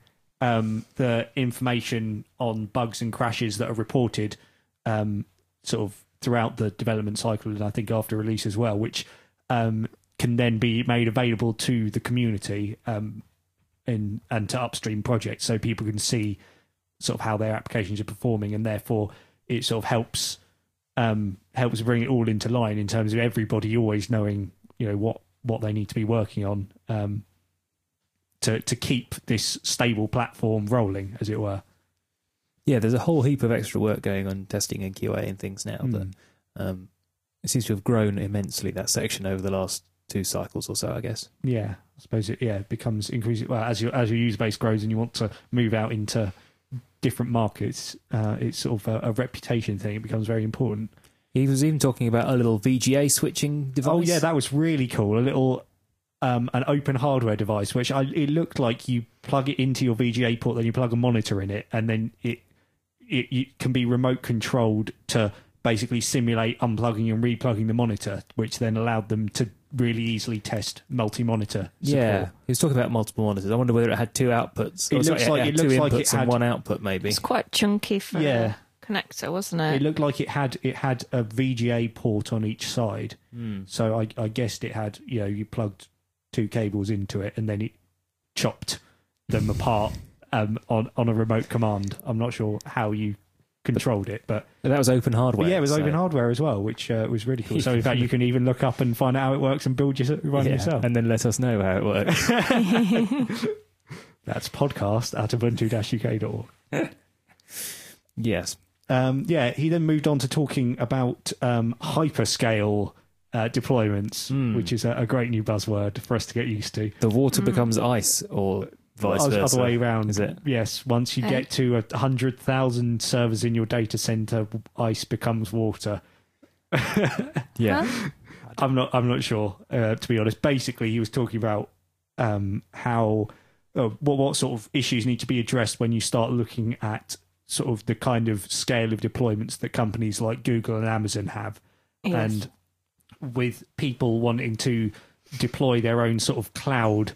um, the information on bugs and crashes that are reported um, sort of throughout the development cycle, and I think after release as well, which um, can then be made available to the community um, in, and to upstream projects, so people can see sort of how their applications are performing, and therefore it sort of helps um, helps bring it all into line in terms of everybody always knowing, you know, what, what they need to be working on um, to to keep this stable platform rolling, as it were. Yeah, there's a whole heap of extra work going on testing and Q A and things now Mm. that um, it seems to have grown immensely, that section, over the last two cycles or so, I guess. Yeah, I suppose it yeah it becomes increasing. Well, as your as your user base grows and you want to move out into different markets, uh, it's sort of a, a reputation thing. It becomes very important. He was even talking about a little V G A switching device. Oh yeah, that was really cool. A little um, an open hardware device, which I, it looked like you plug it into your V G A port, then you plug a monitor in it, and then it it, it can be remote controlled to basically simulate unplugging and replugging the monitor, which then allowed them to really easily test multi-monitor support. Yeah, he was talking about multiple monitors. I wonder whether it had two outputs. It Oh, sorry, looks like- had it two looks inputs like it and had- one output, maybe. It's quite chunky for Yeah. a connector, wasn't it? It looked like it had it had a V G A port on each side. Mm. So I, I guessed it had, you know, you plugged two cables into it and then it chopped them apart um, on on a remote command. I'm not sure how you controlled it, but, But that was open hardware. but yeah, it was so- open hardware as well, which uh, was really cool. So in fact, you can even look up and find out how it works and build your run Yeah, yourself. and then let us know how it works. That's podcast at ubuntu dash u k dot org. Yes. Um, yeah, he then moved on to talking about um, hyperscale uh, deployments, Mm. which is a, a great new buzzword for us to get used to. The water becomes ice, or vice Other- versa. Other way around, Is it? Yes, once you Eh? get to a hundred thousand servers in your data center, ice becomes water. Yeah. Huh? I'm not. I'm not sure. Uh, to be honest, basically, he was talking about um, how uh, what what sort of issues need to be addressed when you start looking at sort of the kind of scale of deployments that companies like Google and Amazon have, Yes. and with people wanting to deploy their own sort of cloud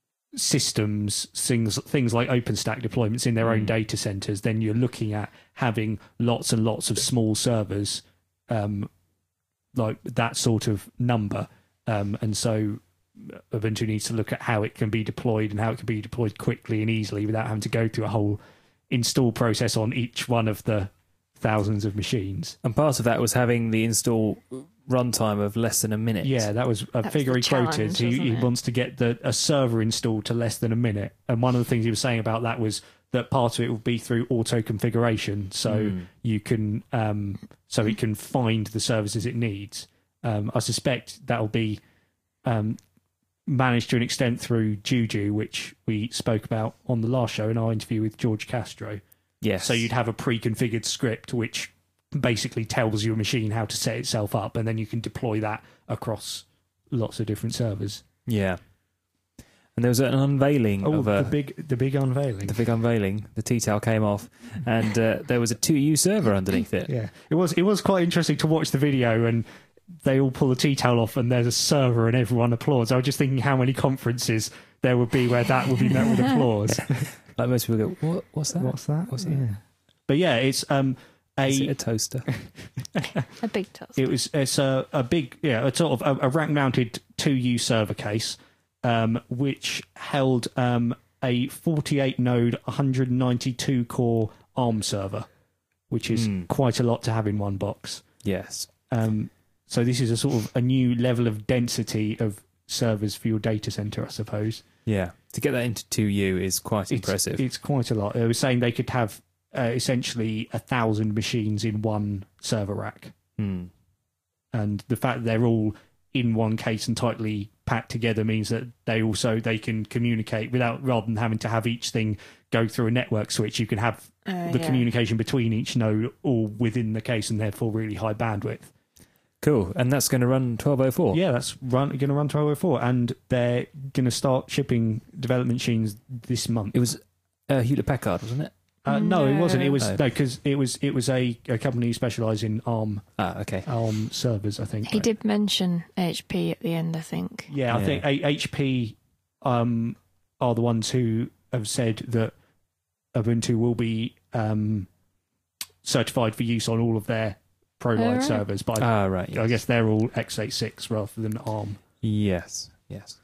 systems, things things like OpenStack deployments in their own Mm. data centers, then you're looking at having lots and lots of small servers, um, like that sort of number. Um, and so Ubuntu needs to look at how it can be deployed and how it can be deployed quickly and easily without having to go through a whole install process on each one of the thousands of machines. And part of that was having the install runtime of less than a minute. Yeah, that was a That was figure the he quoted. challenge, He, wasn't he it? wants to get the a server installed to less than a minute. And one of the things he was saying about that was that part of it will be through auto configuration, so Mm. you can um, so it can find the services it needs. Um, I suspect that'll be um, managed to an extent through Juju, which we spoke about on the last show in our interview with George Castro. Yes. So you'd have a pre-configured script which basically tells your machine how to set itself up, and then you can deploy that across lots of different servers. Yeah. And there was an unveiling Oh, of a the big, the big unveiling. the big unveiling. The T-towel came off, and uh, there was a two U server underneath it. Yeah, it was. It was quite interesting to watch the video, and they all pull the tea towel off, and there's a server, and everyone applauds. I was just thinking how many conferences there would be where that would be met with applause. Like most people go, what, what's that? What's that? What's that? Yeah. But yeah, it's um a. Is it a toaster? A big toast. It was it's a, a big yeah a sort of a, a rack mounted two U server case, um, which held um, a forty-eight node, one hundred ninety-two core ARM server, which is Hmm. quite a lot to have in one box. Yes. Um, so this is a sort of a new level of density of servers for your data center, I suppose. Yeah. To get that into two U is quite impressive. It's, it's quite a lot. They were saying they could have uh, essentially a thousand machines in one server rack. Hmm. And the fact that they're all in one case and tightly packed together means that they also they can communicate without rather than having to have each thing go through a network switch. You can have Uh, the yeah. communication between each node all within the case and therefore really high bandwidth. Cool. And that's going to run twelve oh four. Yeah, that's run going to run twelve oh four, and they're going to start shipping development machines this month. It was uh, Hewlett Packard, wasn't it? Uh, no, it wasn't. It was No. no, because it was it was a, a company who specialised in ARM Ah, okay. ARM servers, I think. He did mention H P at the end, I think. Yeah, I Yeah. think A- H P um, are the ones who have said that Ubuntu will be um, certified for use on all of their ProLight Oh, right. servers. But I, Ah, right. I Yes. guess they're all x eighty-six rather than ARM. Yes. Yes.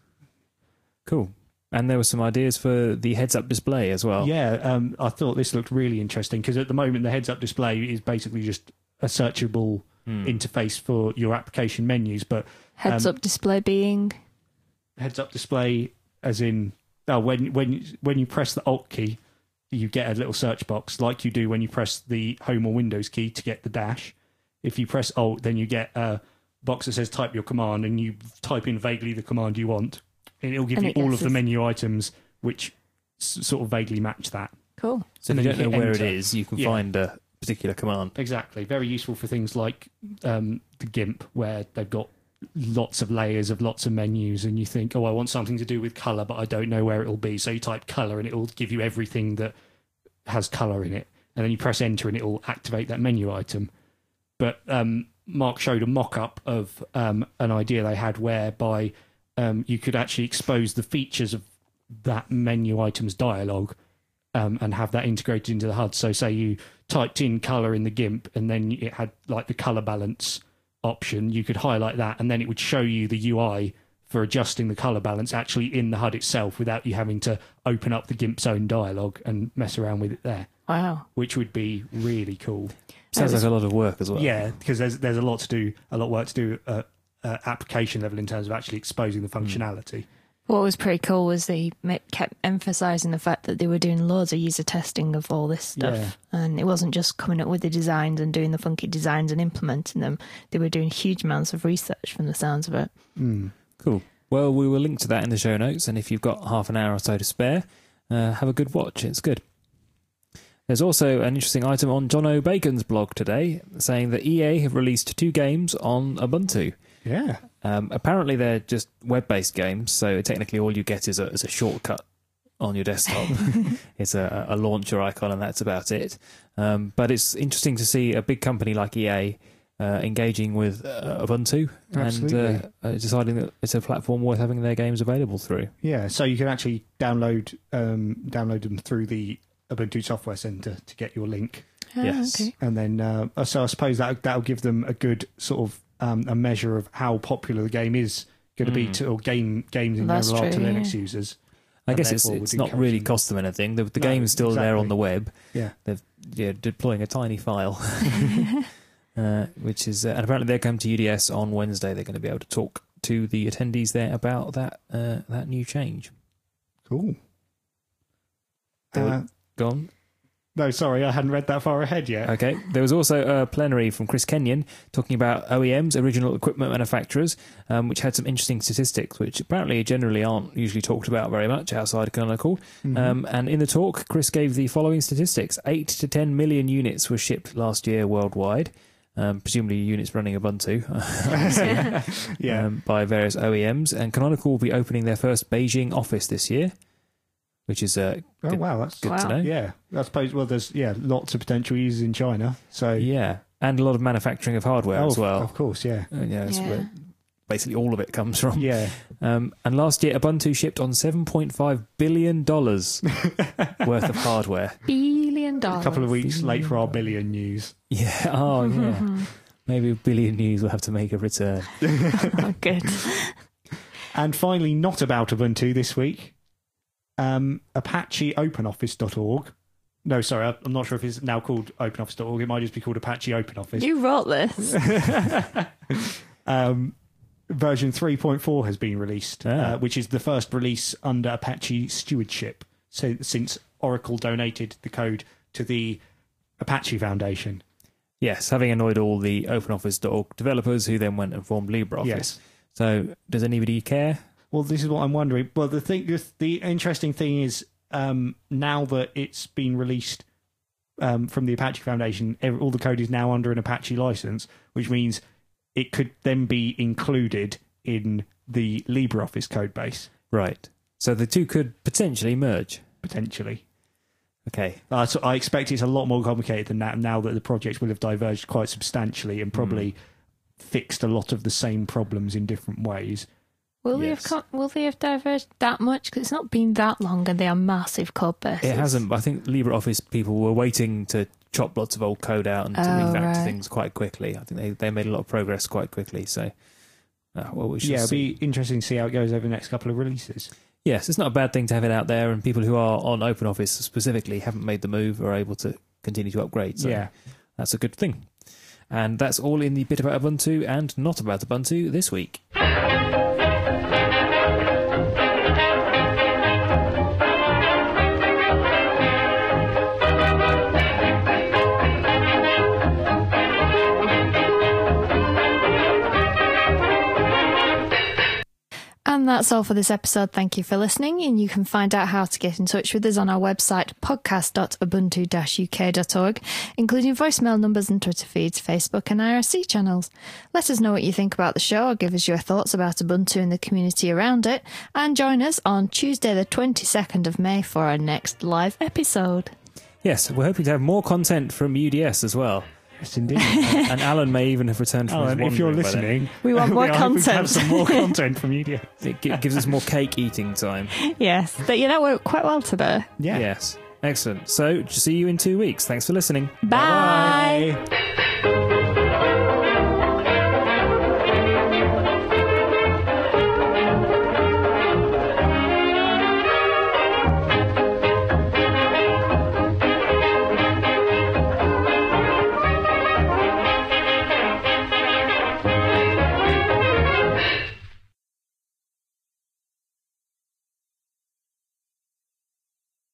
Cool. And there were some ideas for the heads-up display as well. Yeah, um, I thought this looked really interesting because at the moment the heads-up display is basically just a searchable Hmm. interface for your application menus, but Heads Um, up display being. heads-up display as in oh, when when when you press the Alt key, you get a little search box like you do when you press the Home or Windows key to get the dash. If you press Alt, then you get a box that says type your command, and you type in vaguely the command you want, and it'll give And you it all of the guesses. menu items which s- sort of vaguely match that. Cool. So if And you then don't know you hit where it enter. is, you can Yeah. find a particular command. Exactly. Very useful for things like um, the GIMP, where they've got lots of layers of lots of menus, and you think, oh, I want something to do with colour, but I don't know where it'll be. So you type colour, and it'll give you everything that has colour in it. And then you press enter, and it'll activate that menu item. But um, Mark showed a mock-up of um, an idea they had whereby um, you could actually expose the features of that menu item's dialogue um, and have that integrated into the H U D. So say you typed in colour in the GIMP and then it had like the colour balance option, you could highlight that and then it would show you the U I for adjusting the colour balance actually in the H U D itself without you having to open up the GIMP's own dialogue and mess around with it there, Wow. which would be really cool. Sounds like a lot of work as well. Yeah, because there's there's a lot to do, a lot of work to do at uh, application level in terms of actually exposing the functionality. What was pretty cool was they ma- kept emphasising the fact that they were doing loads of user testing of all this stuff. Yeah. And it wasn't just coming up with the designs and doing the funky designs and implementing them. They were doing huge amounts of research from the sounds of it. Mm. Cool. Well, we will link to that in the show notes, and if you've got half an hour or so to spare, uh, have a good watch. It's good. There's also an interesting item on John O'Bacon's blog today saying that E A have released two games on Ubuntu. Yeah. Um, apparently, they're just web-based games, so technically all you get is a, is a shortcut on your desktop. It's a, a launcher icon, and that's about it. Um, but it's interesting to see a big company like E A uh, engaging with uh, Ubuntu Absolutely. and uh, uh, deciding that it's a platform worth having their games available through. Yeah, so you can actually download um, download them through the Ubuntu Software Center to get your link, Ah, Yes. okay. and then uh, so I suppose that that'll give them a good sort of um, a measure of how popular the game is going to be Mm. to or game games in That's general to true, Linux yeah. users. I And guess it's therefore would it's not encourage really them- cost them anything. The, the No, game's still there on exactly. the web. Yeah, They're yeah, deploying a tiny file, uh, which is uh, and apparently they're coming to U D S on Wednesday. They're going to be able to talk to the attendees there about that uh, that new change. cool. There Uh, Gone. no, sorry, I hadn't read that far ahead yet. Okay. There was also a plenary from Chris Kenyon talking about O E Ms, original equipment manufacturers, um, which had some interesting statistics, which apparently generally aren't usually talked about very much outside of Canonical. Mhm. Um, and in the talk, Chris gave the following statistics: eight to ten million units were shipped last year worldwide. Um, presumably units running Ubuntu, yeah, um, by various O E Ms. And Canonical will be opening their first Beijing office this year, which is uh, oh good, wow, that's good to Wow. know. yeah. I suppose well, there's yeah lots of potential users in China, so Yeah, and a lot of manufacturing of hardware oh, as well. of course, yeah, Uh, yeah, it's Yeah. where basically all of it comes from. yeah. Um, and last year, Ubuntu shipped on seven point five billion dollars worth of hardware. Billion dollars. A couple of weeks late for our billion news. Yeah, oh yeah. Maybe Billion News will have to make a return. Oh, good. And finally, not about Ubuntu this week, um, Apache OpenOffice dot org. No, sorry, I'm not sure if it's now called OpenOffice dot org. It might just be called Apache OpenOffice. You wrote this. um, version three point four has been released, Ah. uh, which is the first release under Apache stewardship so, since Oracle donated the code to the Apache Foundation. Yes, having annoyed all the OpenOffice dot org developers who then went and formed LibreOffice. Yes. So, does anybody care? Well, this is what I'm wondering. Well, the thing, the, the interesting thing is, um, now that it's been released um, from the Apache Foundation, every, all the code is now under an Apache license, which means it could then be included in the LibreOffice code base, Right. So the two could potentially merge. potentially. Okay. Uh, so I expect it's a lot more complicated than that now that the projects will have diverged quite substantially and probably fixed a lot of the same problems in different ways. Will they Yes. have co- will they have diverged that much? Because it's not been that long, and they are massive code bases. It hasn't. But I think LibreOffice people were waiting to chop lots of old code out and to Oh, refactor right. things quite quickly. I think they, they made a lot of progress quite quickly. So, uh, well, we shall Yeah, it'll see. be interesting to see how it goes over the next couple of releases. Yes, it's not a bad thing to have it out there, and people who are on OpenOffice specifically haven't made the move are able to continue to upgrade. So Yeah. that's a good thing. And that's all in the bit about Ubuntu and not about Ubuntu this week. And that's all for this episode. Thank you for listening, and you can find out how to get in touch with us on our website podcast dot ubuntu dash u k dot org, including voicemail numbers and Twitter feeds, Facebook and I R C channels. Let us know what you think about the show, or give us your thoughts about Ubuntu and the community around it, and join us on Tuesday the twenty-second of May for our next live episode. Yes, we're hoping to have more content from U D S as well. Yes, indeed. And Alan may even have returned from his Alan, if you're wandering by then. listening, We want more are hoping to content. have some more content from you. dear. It gi- gives us more cake eating time. Yes, but yeah, that worked quite well today. Yeah. Yes. Excellent. So, see you in two weeks. Thanks for listening. Bye. Bye.